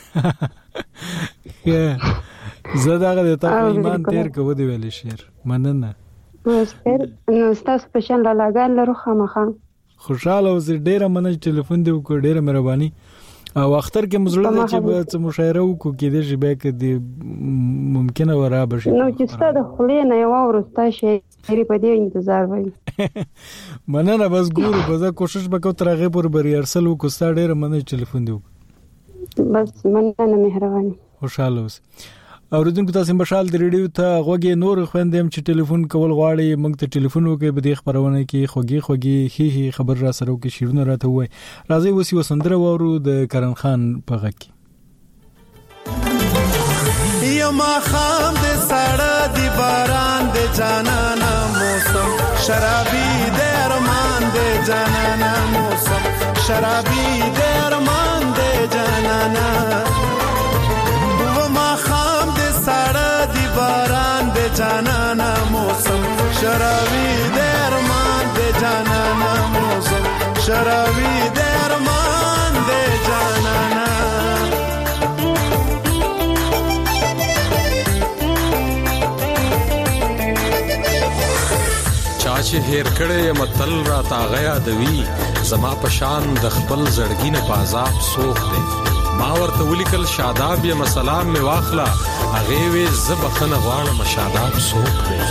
[SPEAKER 1] زه داغه ته ایمان تیر کوو دی ویل شعر مننه
[SPEAKER 14] نو تاسو په شان لا لاګان لرو خامخا
[SPEAKER 1] خوشاله اوس ډیره مننه ټلیفون دی وکړ ډیره مهرباني او اختر کې مزړه چې به مشاعره وکړو کې دې شي به کې ممکنه ورا بشي
[SPEAKER 14] نو چې ستاسو خلې نه یو ورستا شي ری په دې انتظار وای
[SPEAKER 1] مننه بس ګورو بس کوشش وکړو ترغه پر بری ارسل وکړو ستاسو ډیره مننه ټلیفون دی
[SPEAKER 14] بس مننه مهرباني
[SPEAKER 1] خوشاله اوس اوریدونکو تاسو مشال د ریډیو ته غوږی نور خويندم چې ټلیفون کول غواړي موږ ته ټلیفون وکړي به د خبرونه کې خوږی خوږی هي هي خبر را سره وکړي شیرونه راته وای راځي وسی وسندره وورو د کرن خان په غږ کې
[SPEAKER 11] یما خام د سړه دی باران د جانانا موسم شرابي د ارمان د جانانا موسم شرابي د ارمان د جانانا جانانا و ما خام دې ساړه دی باران دې جانانا موسم شراوی دې ارمان دې جانانا موسم شراوی دې ارمان دې جانانا
[SPEAKER 15] چې هیر کړي متل را تا غیا دوی زما پشان د خپل زړګي نه پازاب سوخ دی ما ورته ولیکل شاداب یم سلام می واخلا هغه وی زبخنه غواړم شاداب سوخ دی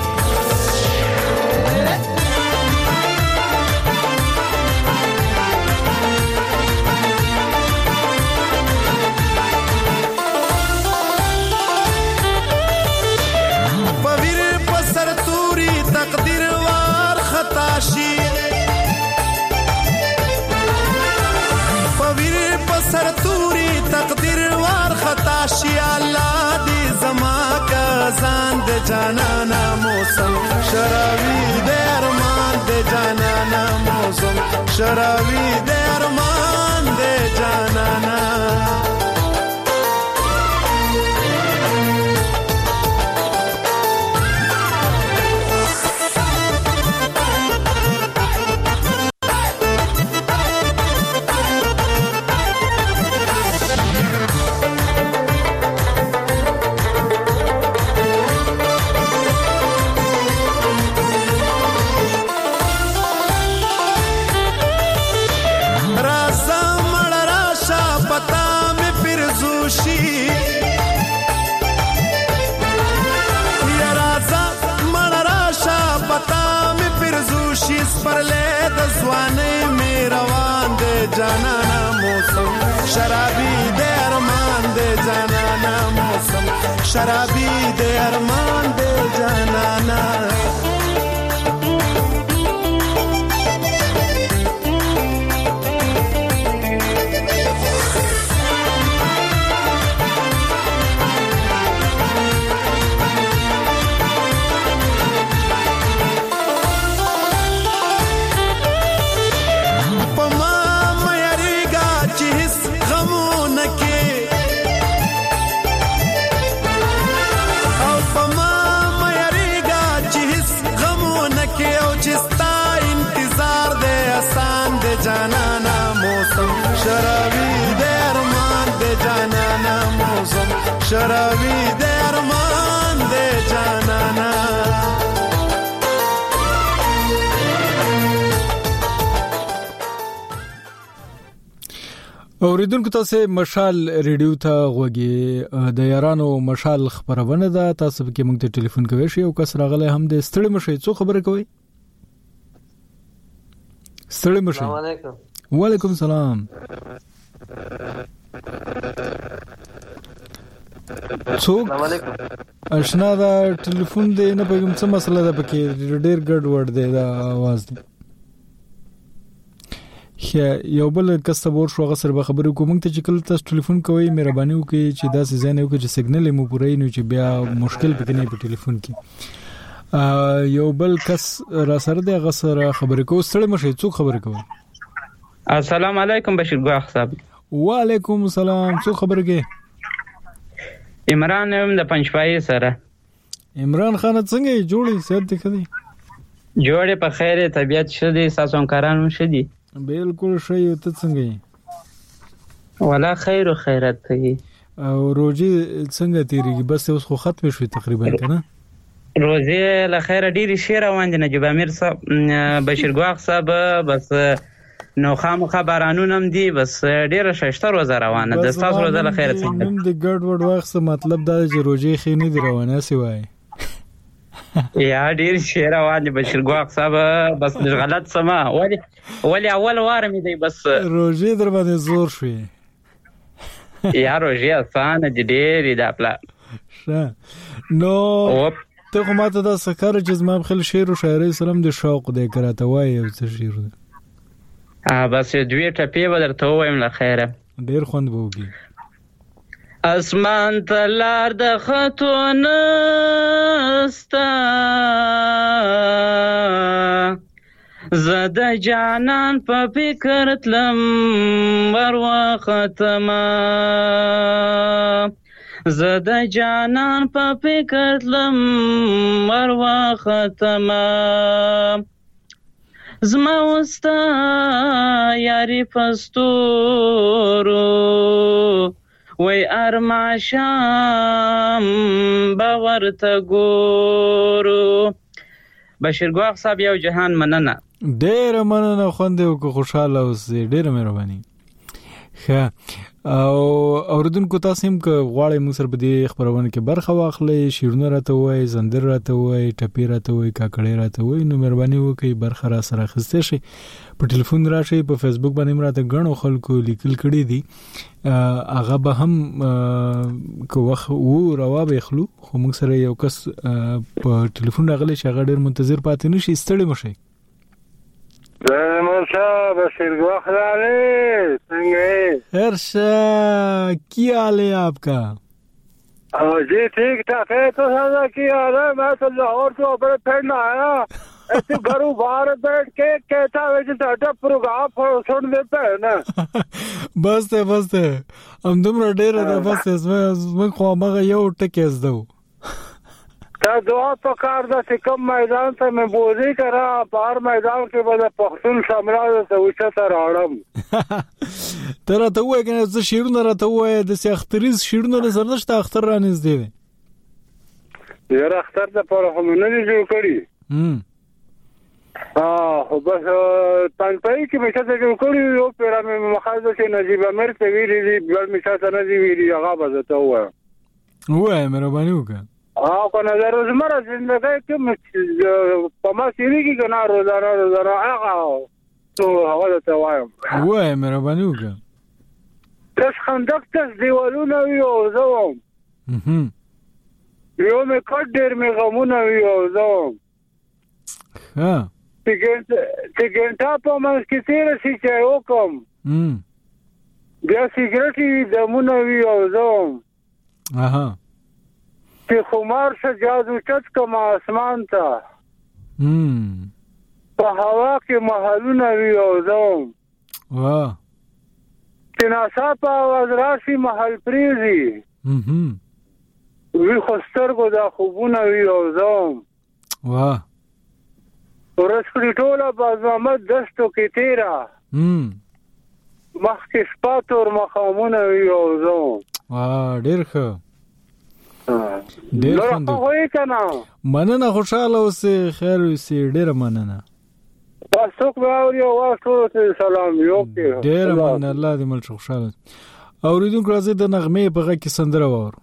[SPEAKER 11] جانانا موسم شراوی دے ارمان دے جانانا موسم شراوی دے ارمان دے جانانا جانانا موسم شرابی دے ارمان دے جانانا موسم شرابی دے ارمان دے جانانا جانانا موسم شراوی دے ارمان دے جانانا موسم شراوی دے ارمان دے جانانا
[SPEAKER 1] اوریدونکو تاسو مشال ریډیو ته غوږی د یارانو مشال خبرونه ده تاسو کې موږ ته ټلیفون کوي شي او کس راغله هم د ستړي مشي څو خبره کوي ستړي مشي
[SPEAKER 16] السلام علیکم
[SPEAKER 1] وعلیکم السلام څوک
[SPEAKER 16] السلام علیکم
[SPEAKER 1] آشنا دا ټلیفون دی نه پېږم څه مسله ده پکې ډېر ګډ وډ دی دا आवाज دی یو بل کس ته ور شو غسر به خبرې کوم ته چې کله تاسو ټلیفون کوئ مهرباني وکړئ چې دا څه ځای نه وکړي چې سیګنل مو پوره نه چې بیا مشکل پکې نه په ټلیفون کې یو بل کس را سره د غسر خبرې کوو ستړي مشه څوک خبرې کوي
[SPEAKER 17] السلام علیکم بشیر ګاخ صاحب
[SPEAKER 1] وعلیکم السلام څوک خبرې کوي
[SPEAKER 17] عمران هم د پنځپای سره
[SPEAKER 1] عمران خان څنګه جوړی سید دي کدي
[SPEAKER 17] جوړه په خیره طبيعت شدي ساسون کاران شدي
[SPEAKER 1] بالکل شي ته څنګه
[SPEAKER 17] ولا خیر او خیرت کوي
[SPEAKER 1] او روزي څنګه تیریږي بس اوس خو ختم شوی تقریبا کنه
[SPEAKER 17] روزي له خیره ډیری شیر روان دي نجيب امیر صاحب بشیر ګاخ صاحب بس نو خام خبرانون هم دي بس ډیره ششته روز روانه د تاسو روزه له خیره څنګه
[SPEAKER 1] نن د ګډ وډ وخت مطلب دا چې روزي خې نه دی روانه سی وای
[SPEAKER 17] یا ډیر شیر روان دي بشیر ګاخ صاحب بس غلط سما ولی ولی اول واره می دی بس
[SPEAKER 1] روزي در باندې زور شوی
[SPEAKER 17] یا روزي آسان دي ډیر دی خپل
[SPEAKER 1] نو ته کومه ته د سکر چې زما خپل شعر او شاعري سلام د شوق د کراته وای او څه شعر ده
[SPEAKER 17] ا بس دوی ټپې ودرته وایم له خیره
[SPEAKER 1] ډیر خوند وږي
[SPEAKER 17] اسمان تلار د خطونه ستا زده جانان په فکر تلم ورواختما زده جانان په فکر تلم ورواختما زما وستا یاری پستورو وی ارماشام باورته ګورو. بشیرګواخ صاحب یو جهان مننه.
[SPEAKER 1] ډېر مننه خوندې او خوشاله اوسې. ډېر مهرباني. ښه او اوردونکو تاسو هم که غواړئ موږ سره په دې خبرونه کې برخه واخلئ، شیرونه راته وایي، زندر راته وایي، ټپې راته وایي، کاکړې راته وایي، نو مهرباني وکړئ برخه را سره اخیستی شئ. په ټلیفون راشئ. په فیسبوک باندې هم راته ګڼو خلکو لیکل کړي دي، هغه به هم که وخت و روا به اخلو، خو موږ سره یو کس په ټلیفون راغلی چې هغه ډېر منتظر پاتې نه شي. ستړي مه شئ.
[SPEAKER 16] موسا بشیرگواخ لاله संगे
[SPEAKER 1] हर्षा क्या हाल है आपका?
[SPEAKER 16] जी ठीक ठाक है। तो सादा की हाल है? मैं तो लाहौर से अपने फ्रेंड आया ऐसे घरों बाहर बैठ के कहता है कि साडा प्रोग्राम सुन देता है ना।
[SPEAKER 1] बस है बस है हम तुम डेर है बस इसमें इसमें ख्वामा का ये उठ के इस दो
[SPEAKER 16] تا دعا پکار دا چې کم میدان ته مې بوزي کرا بار میدان کې به پښتون سمراج ته وچه تر اړم.
[SPEAKER 1] تر ته وای کنه زه شیرونه راته وای د سختریز شیرونه زردشت اختر را نږدې وي.
[SPEAKER 16] یاره اختر ته پر هم نه دی جوړ کړی.
[SPEAKER 1] هم
[SPEAKER 16] ها خو بس پن پای کې مې څه جوړ کړی یو پیرا مې مخازه چې نجیب امیر ته ویلي دی بل مې څه نه دی ویلي هغه به ته وای.
[SPEAKER 1] وای مهرباني وکړه.
[SPEAKER 16] اه کو نظر روزمره زندگی کې په ما سیری کې کنه روزانه روزانه هغه تو هغه ته وایم.
[SPEAKER 1] وای مهرباني وکړه.
[SPEAKER 16] تاسو خندق تاسو دیوالونه یو زوم.
[SPEAKER 1] هم
[SPEAKER 16] یو مې کډ ډېر مې غمونه یو زوم.
[SPEAKER 1] ها
[SPEAKER 16] چې ګنټا په ما کې تیر شي چې وکم.
[SPEAKER 1] هم
[SPEAKER 16] بیا سیګریټي دمونه یو زوم.
[SPEAKER 1] اها
[SPEAKER 16] چې خمار شه جادو چت کما اسمان ته.
[SPEAKER 1] هم
[SPEAKER 16] په هوا کې محلونه ویو زوم.
[SPEAKER 1] واه
[SPEAKER 16] چې ناسا په आवाज راشي محل پریزي.
[SPEAKER 1] هم
[SPEAKER 16] وی خوسترګو دا خوبونه ویو زوم.
[SPEAKER 1] واه
[SPEAKER 16] ورسپری ټوله بازامت دشتو کې تیرا.
[SPEAKER 1] هم
[SPEAKER 16] مخکې سپاتور مخامونه ویو زوم.
[SPEAKER 1] واه ډېر ښه.
[SPEAKER 16] ډېر خوندو
[SPEAKER 1] مننه. خوشاله اوسې. خیر اوسې. ډېره مننه.
[SPEAKER 16] تاسو خو اوري واسو سلام یو کې.
[SPEAKER 1] ډېره مننه. الله دې مل خوشاله. اوریدونکو راځي د نغمې په غږ کې سندره واورو.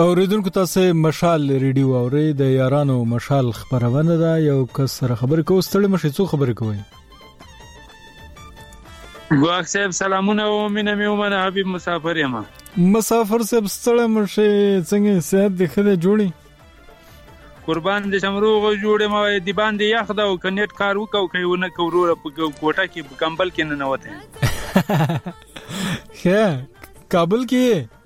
[SPEAKER 1] اوریدونکو تاسو مشال ریډیو اوري د یارانو مشال خبرونه ده. یو کس سره خبرې کوو. ستړي مشه څو خبرې کوي؟
[SPEAKER 18] ګواښ صاحب سلامونه او مینه مې ومنه. حبیب مسافر یم.
[SPEAKER 1] مسافر صاحب ستړي مشه څنګه صحت دې خده جوړي؟
[SPEAKER 18] قربان دې شمروغ جوړه ما دی باندې یخ دا او کنيټ کار وکاو کوي ونه کوروره په کوټه کې کمبل کې نه نوته.
[SPEAKER 1] ښه کابل کې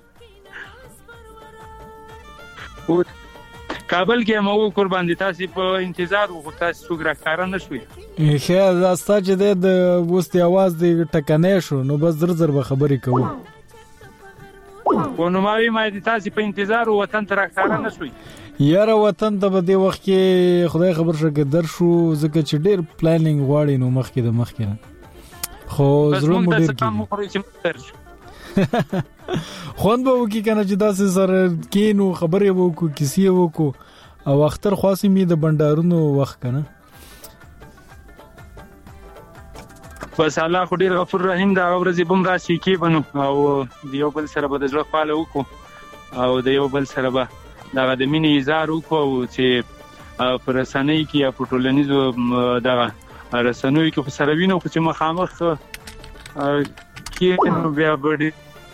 [SPEAKER 18] کابل کې مو قربان دي تاسو په انتظار وو تاسو څوګرا کار نه شوي.
[SPEAKER 1] ښه زاستا چې د وستي आवाज دی ټکنه شو نو بس در در به خبرې کوو.
[SPEAKER 18] ونه ماوي ما دي تاسو په انتظار وطن تر کار نه شوي.
[SPEAKER 1] یاره وطن ته به دی وخت کې خدای خبر شګه در شو ځکه چې ډیر پلانینګ واړی نو مخ کې د مخ کې خو زړه مو ډیر کې خوند به وکي کنه چې داسې سره کینو خبرې وکړو کیسې وکړو او اختر خاصی می د بندارونو وخت کنه.
[SPEAKER 18] بس الله خو ډیر غفور رحیم دا ورځې بم راشي کې بنو او دیو بل سره به د ځړ خاله وکړو او دیو بل سره به دا د مینې اظهار وکړو چې پر رسنۍ کې یا په ټولنیزو دا رسنوي کې په سره وینو چې مخامخ کې نو بیا بډې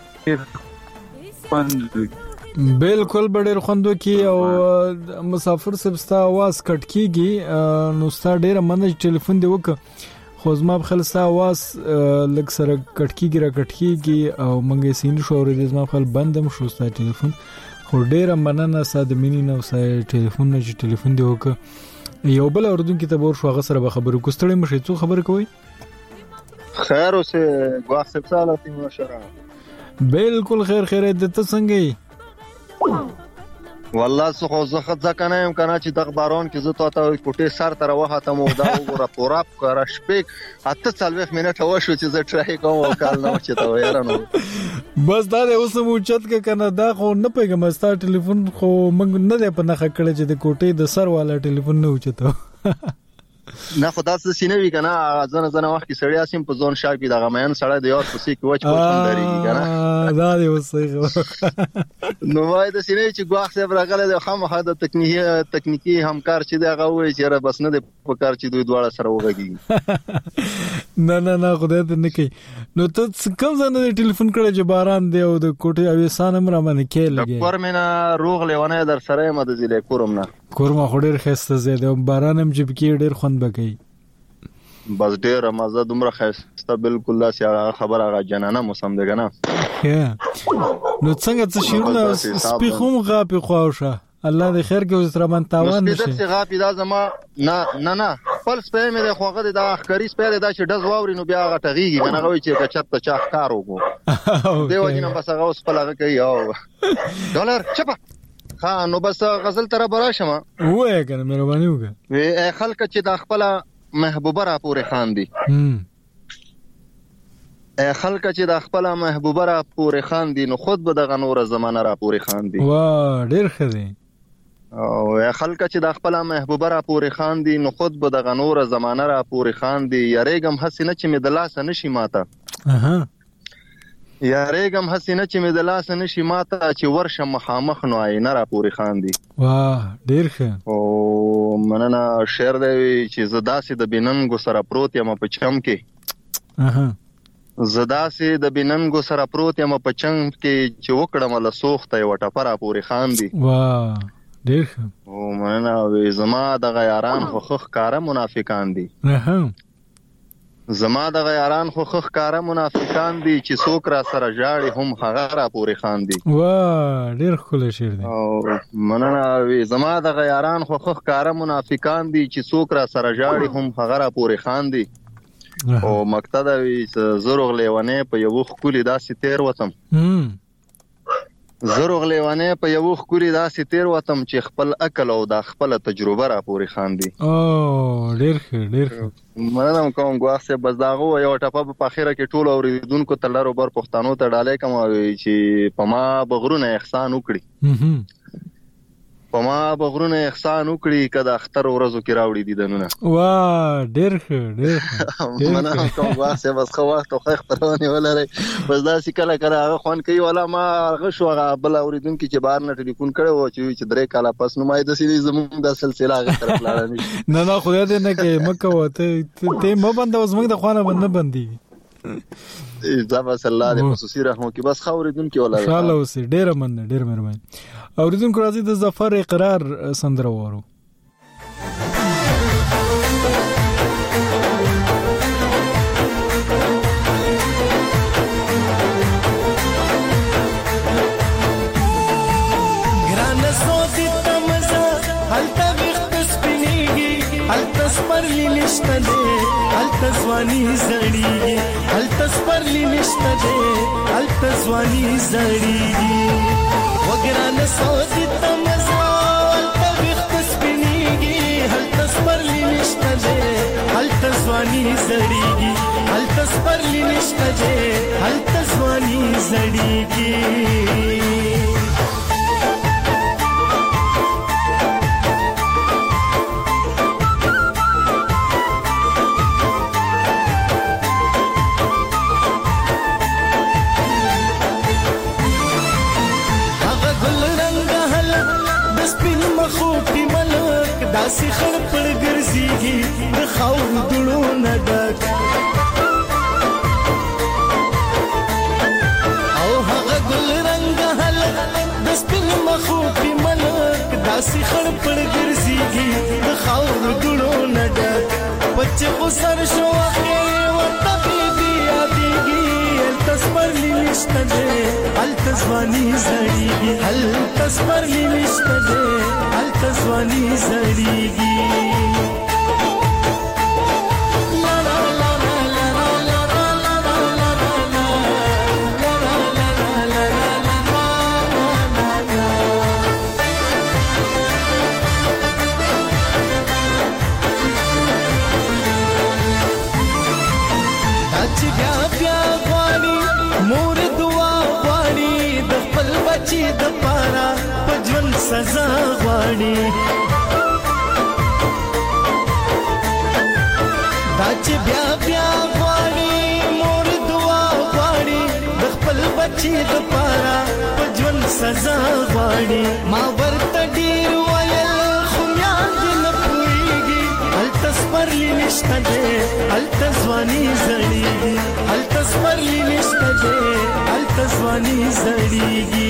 [SPEAKER 1] بالکل بډیر خوندو کې او مسافر سبستا आवाज کټ کیږي نو ستا ډیر منځ ټلیفون دی وک خو زما په خل ستا आवाज لک سره کټ کیږي را کټ کیږي او منګې سین شو ورې زما په خل بندم شو ستا ټلیفون خو ډیر مننه ساده مینې نو ستا ټلیفون نه چې ټلیفون دی وک یو بل اوردون کې ته ور شو هغه سره به خبرو کوستړې مشه څو خبر کوي.
[SPEAKER 19] خیر اوسه ګواښ صاحب سلام تیمور شرا.
[SPEAKER 1] بالکل خیر خیر دې ته څنګه یې؟
[SPEAKER 19] والله څه خو زه خد ځکه نه یم کنه چې د بارون کې زه ته کوټې سر تر وخت ته مو دا وګوره پوراپ کار شپې اته څلويخ منټه وشو چې زه ټرای کوم او کال نه چې ته وایره نو
[SPEAKER 1] بس دا اوس مو چت کې کنه دا خو نه پیګم ستا ټلیفون خو موږ نه دی په نخ کړه چې د کوټې د سر والا ټلیفون نه اوچته
[SPEAKER 19] نه خدا څه سینوي کنه ځنه ځنه وخت کې سړیا سیم په ځون شاپ کې د غمین سړی د یار پسې کې وچ پوښتنه لري کنه
[SPEAKER 1] دا دی وسه
[SPEAKER 19] نو وای د سینې چې ګواخ صاحب راغله د خامخا د تکنیکی تکنیکی همکار چې دغه وای چې را بس نه د پکار چې دوی دواړه سره وګږي.
[SPEAKER 1] نه نه نه خدای دې نه کوي. نو ته کوم ځنه د ټلیفون کړه چې باران دی او د کوټې او سان امر باندې کې لګي
[SPEAKER 19] کورمنه روغ لیونه در سره مده زیله کوم نه
[SPEAKER 1] کورما خډیر خسته زیاده باران هم جب کې ډیر خوند بګي
[SPEAKER 19] بس ډیر مزه دومره خسته بالکل لا خبر هغه جنانه موسم دیګه نه.
[SPEAKER 1] نو څنګه څه شیرونه سپیخوم غاپی خواوشه الله دې خیر کې اوس را من تاوان
[SPEAKER 19] نشي. نو سپیدر غاپی دا زما نه نه نه خپل سپې مې د خوغه د اخکری سپې دا چې دز واوري نو بیا هغه ټغیږي کنه غوي چې کچت ته چا کار وګو دیو جن بس هغه اوس په لګه کوي او ډالر چپا ها نو بس غزل تر براشم
[SPEAKER 1] وای کنه مهرباني وکړه
[SPEAKER 19] وی خلک چې د خپل محبوبه را پورې خان دي خلک چې د خپل محبوبه را پورې خان دي نو خود به د غنور زمانه را پورې خان دي.
[SPEAKER 1] وا ډیر ښه
[SPEAKER 19] او خلک چې د خپل محبوبه را پورې خان دي نو خود به د غنور زمانه را پورې خان دي. یریګم حسینه چې مې د لاس نشي ماته
[SPEAKER 1] اها
[SPEAKER 19] یریګم حسینه چې مې د لاس نشي ماته چې ورشم مخامخ نو عینه را پورې خان دي.
[SPEAKER 1] واه ډیر ښه.
[SPEAKER 19] او مننه شعر دی چې زداسي د بیننګو سره پروت یم په چم کې
[SPEAKER 1] اها
[SPEAKER 19] زداسي د بیننګو سره پروت یم په چم کې چې وکړم له سوخته یو ټپره پورې خان دي.
[SPEAKER 1] واه ډیر ښه.
[SPEAKER 19] او مننه وې زما د غیاران خو خخ کاره منافقان دي.
[SPEAKER 1] اها
[SPEAKER 19] زما د غیاران خو خخ کاره منافقان دي چې څوک را سره جاړي هم هغه را پورې خان دي.
[SPEAKER 1] واه ډیر ښکلی شعر دی.
[SPEAKER 19] او مننه وې زما د غیاران خو خخ کاره منافقان دي چې څوک را سره جاړي هم هغه را پورې خان دي. او مقصد وی زروغ لیوانه په یو خولي داسې تیر وتم زروغ لیوانه په یو خولي داسې تیر وتم چې خپل عقل او د خپل تجربه را پورې خان دي.
[SPEAKER 1] او ډیر ښه ډیر ښه.
[SPEAKER 19] منم کوم ګواښ صاحب بس داغه یو ټپه په اخره کې ټول اوریدونکو ته لارو بر پښتنو ته ډالې کوم چې په ما بغرونه احسان وکړي په ما بغرونه احسان وکړي کده اختر ورځو کې راوړي دي دنونه
[SPEAKER 1] وا ډېر ښه ډېر
[SPEAKER 19] منه کوم واسه بس خو وخت خو خبرونه ولري بس دا چې کله کله هغه خوان کوي ولا ما هغه شو هغه بل اوریدونکو چې بار نه ټلیفون کړو چې چې درې کاله پس نو مې د سړي زموږ د سلسله هغه طرف لاړ نه
[SPEAKER 1] نه نه خدای دې نه کې مکه وته ته مې بند اوس موږ د خوانه باندې بندي
[SPEAKER 19] زما صلی الله علیه خصوصي رحمو کې بس اوریدونکو ولا
[SPEAKER 1] ان شاء الله اوس ډېر من ډېر مهرباني اوریدونکو راځي د ظفر اقرار سندره وورو
[SPEAKER 11] سپرلی نشته دې هلته ځواني زړیږي هلته سپرلی نشته دې هلته ځواني زړیږي وګرانه سوځي ته مزه هلته وخت سپینیږي هلته سپرلی نشته دې هلته ځواني زړیږي هلته سپرلی نشته دې هلته ځواني زړیږي داسې خړ پړ ګرځيږي د خاور دړو نه ډک او هغه ګل رنگ هلک د سپین مخو په ملک داسې خړ پړ ګرځيږي د خاور دړو نه ډک بچ خو سر شو هغه ورته بي یادېږي التسپرلی نشته دې التزوانی زړیږي التسپرلی نشته دې التزوانی زړیږي د پارا پجون سزا غواړي دا چې بیا بیا غواړي مور دعا غواړي د خپل بچي د پارا پجون سزا غواړي ما ورته ډیر ویل خو یاد نه پويږي التسپرلی نشته دې التزوانی زړیږي التسپرلی نشته دې التزوانی زړیږي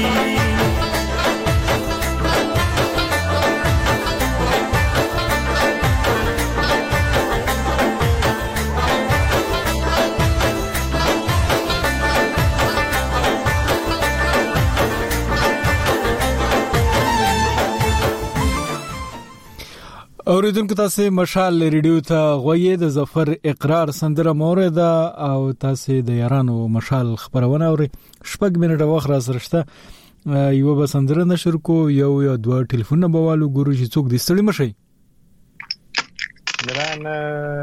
[SPEAKER 1] اوریدونکو تاسو مشال ریډیو ته غوي د ظفر اقرار سندره مورید او تاسو د یارانو مشال خبرونه اوري شپږ منټه وخت را سرشته یو به سندره نشر کو یو یا دوه ټلیفون بوالو ګورو چې څوک د ستړي مشي
[SPEAKER 20] درانه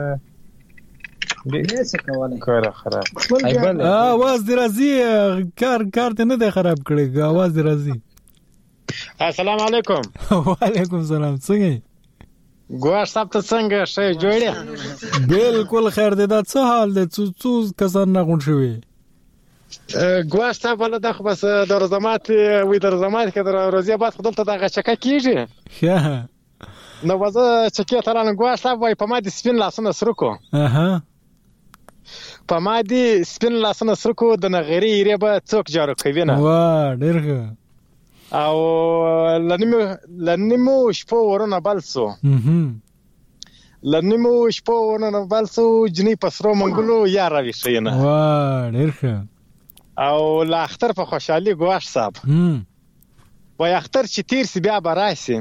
[SPEAKER 20] به څه کوله کار خراب
[SPEAKER 1] ایبل اواز درازي کار کار ته نه ده خراب کړي اواز درازي
[SPEAKER 20] السلام علیکم
[SPEAKER 1] وعلیکم السلام څنګه
[SPEAKER 20] ګوار صاحب ته څنګه شې جوړه
[SPEAKER 1] بالکل خیر دې دا څه حال دې څو څو کسان نه غون شوی
[SPEAKER 20] ګوار صاحب ولا د خو بس د رزمات وې د رزمات کې د روزي بعد خپل ته دغه چکه کیږي
[SPEAKER 1] ها
[SPEAKER 20] نو وځه چکه ترانه ګوار صاحب وای په ما دي سپین لاسونه سرکو
[SPEAKER 1] اها
[SPEAKER 20] په ما دي سپین لاسونه سرکو د نغری ری به څوک جارو کوي نه
[SPEAKER 1] وا ډېرګه
[SPEAKER 20] او لنیمو لنیمو شپو ورونه بلسو لنیمو شپو ورونه بلسو جنې پسرو منګلو یا راوي شینه
[SPEAKER 1] وا ډېرخه
[SPEAKER 20] او لا اختر په خوشحالي ګواش صاحب وای اختر چې تیر سی بیا براسي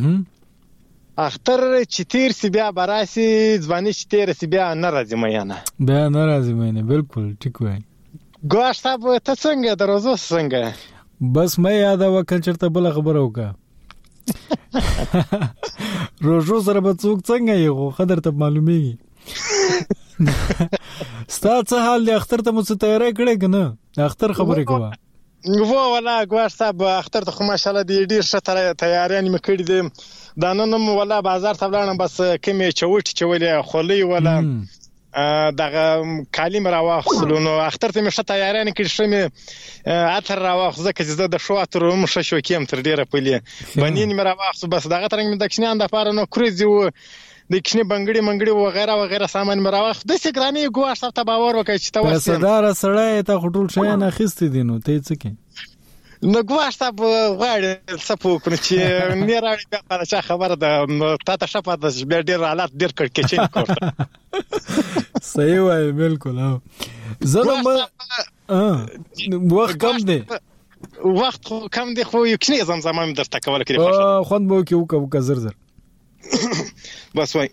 [SPEAKER 20] اختر چې تیر سی بیا براسي ځواني چې تیر سی بیا ناراضي مې نه
[SPEAKER 1] بیا ناراضي مې نه بالکل ټیک وای
[SPEAKER 20] ګواش صاحب ته څنګه دروازه څنګه
[SPEAKER 1] بس مې یاد وکړ چرته بل خبره وکړه روزو سره به څوک څنګه یو خبر ته معلومیږي ستاسو حال د اختر ته مو څه تیاری کړی کنه اختر خبره کوه
[SPEAKER 20] و ولا ګواښ صاحب اختر ته خو ماشاءالله دی ډیر ښه تیاریان مې کړې دي دا نن هم ولا بازار ته ولاړم بس کمې چوټي چولې خولۍ ولا دغه کالي مې راواخلو نو اختر ته مې ښه تیاریان کړې ښه مې عطر راواخلو ځکه چې زه د ښو عطرو هم ښه شوقي یم تر ډېره پلې بنین مې راواخلو بس دغه ترنګ مې د کوچنیانو دپاره نو کریزې وو د کوچني بنګړي منګړي وغیره وغیره سامان مې راواخلو داسې ګرانې ګواښ صاحب ته باور وکړئ چې ته ورسې
[SPEAKER 1] پیسهداره سړی ته خو ټول شیان اخیستي دي نو ته یې څه کوې
[SPEAKER 20] نو ګواښ صاحب غواړي څه پوه کړو چې نه راوړي بیا په چا خبره ده نو تا ته ښه پته چې بیا ډېر حالات ډېر کړکېچن کړ
[SPEAKER 1] صحیح وایي بالکل زه وخت کم دی
[SPEAKER 20] وخت کم دی خو یو کوچنی زمزمه مې درته کوله کړې
[SPEAKER 1] خوند به وکړي وکړه وکړه زر زر
[SPEAKER 20] بس وای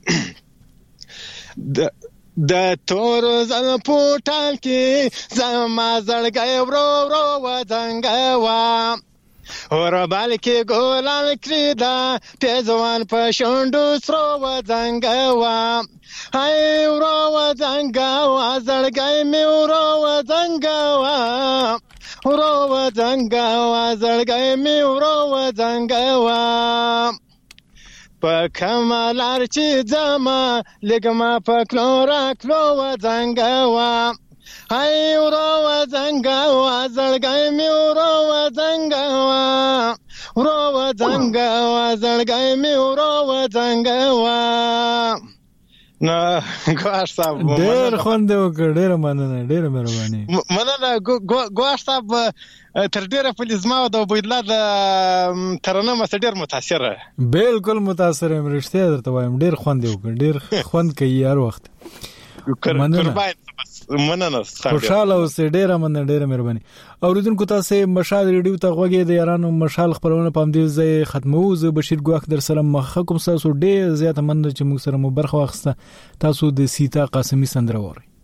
[SPEAKER 20] د د تور زل پټال کې زما زړګي ورو ورو وځنګوا اور بالکې ګولان کړدا پیزوان په شوندو سرو وځنګوا هاي ورو وځنګوا زړګي مې ورو وځنګوا ورو وځنګوا زړګي مې ورو وځنګوا په کمالار چې ځما لګما په کلورا کلو وځنګوا هاي ورو وځنګوا زړګي مې ورو وځنګوا ورو وځنګوا زړګي مې ورو وځنګوا نو ګواښ صاحب
[SPEAKER 1] ډېر خوند وکړ ډېر مننه ډېر مهرباني
[SPEAKER 20] مننه ګواښ صاحب تر ډېره پولیس ما د عبیدالله د ترنم سره ډېر متاثر
[SPEAKER 1] بالکل متاثر یم رښتیا درته وایم ډېر خوند وکړ ډېر خوند کوي هر وخت
[SPEAKER 20] مننه مننه
[SPEAKER 1] خوشاله اوسې ډېره مننه ډېره مهرباني اوریدونکو تاسو مشال ریډیو ته غوږی د یارانو مشال خبرونه پام دی زه ختمو زه بشیر ګواخ در سره مخه کوم تاسو ډېر زیات مننه چې موږ سره مو برخه واخسته تاسو د سیتا قاسمی سندره وره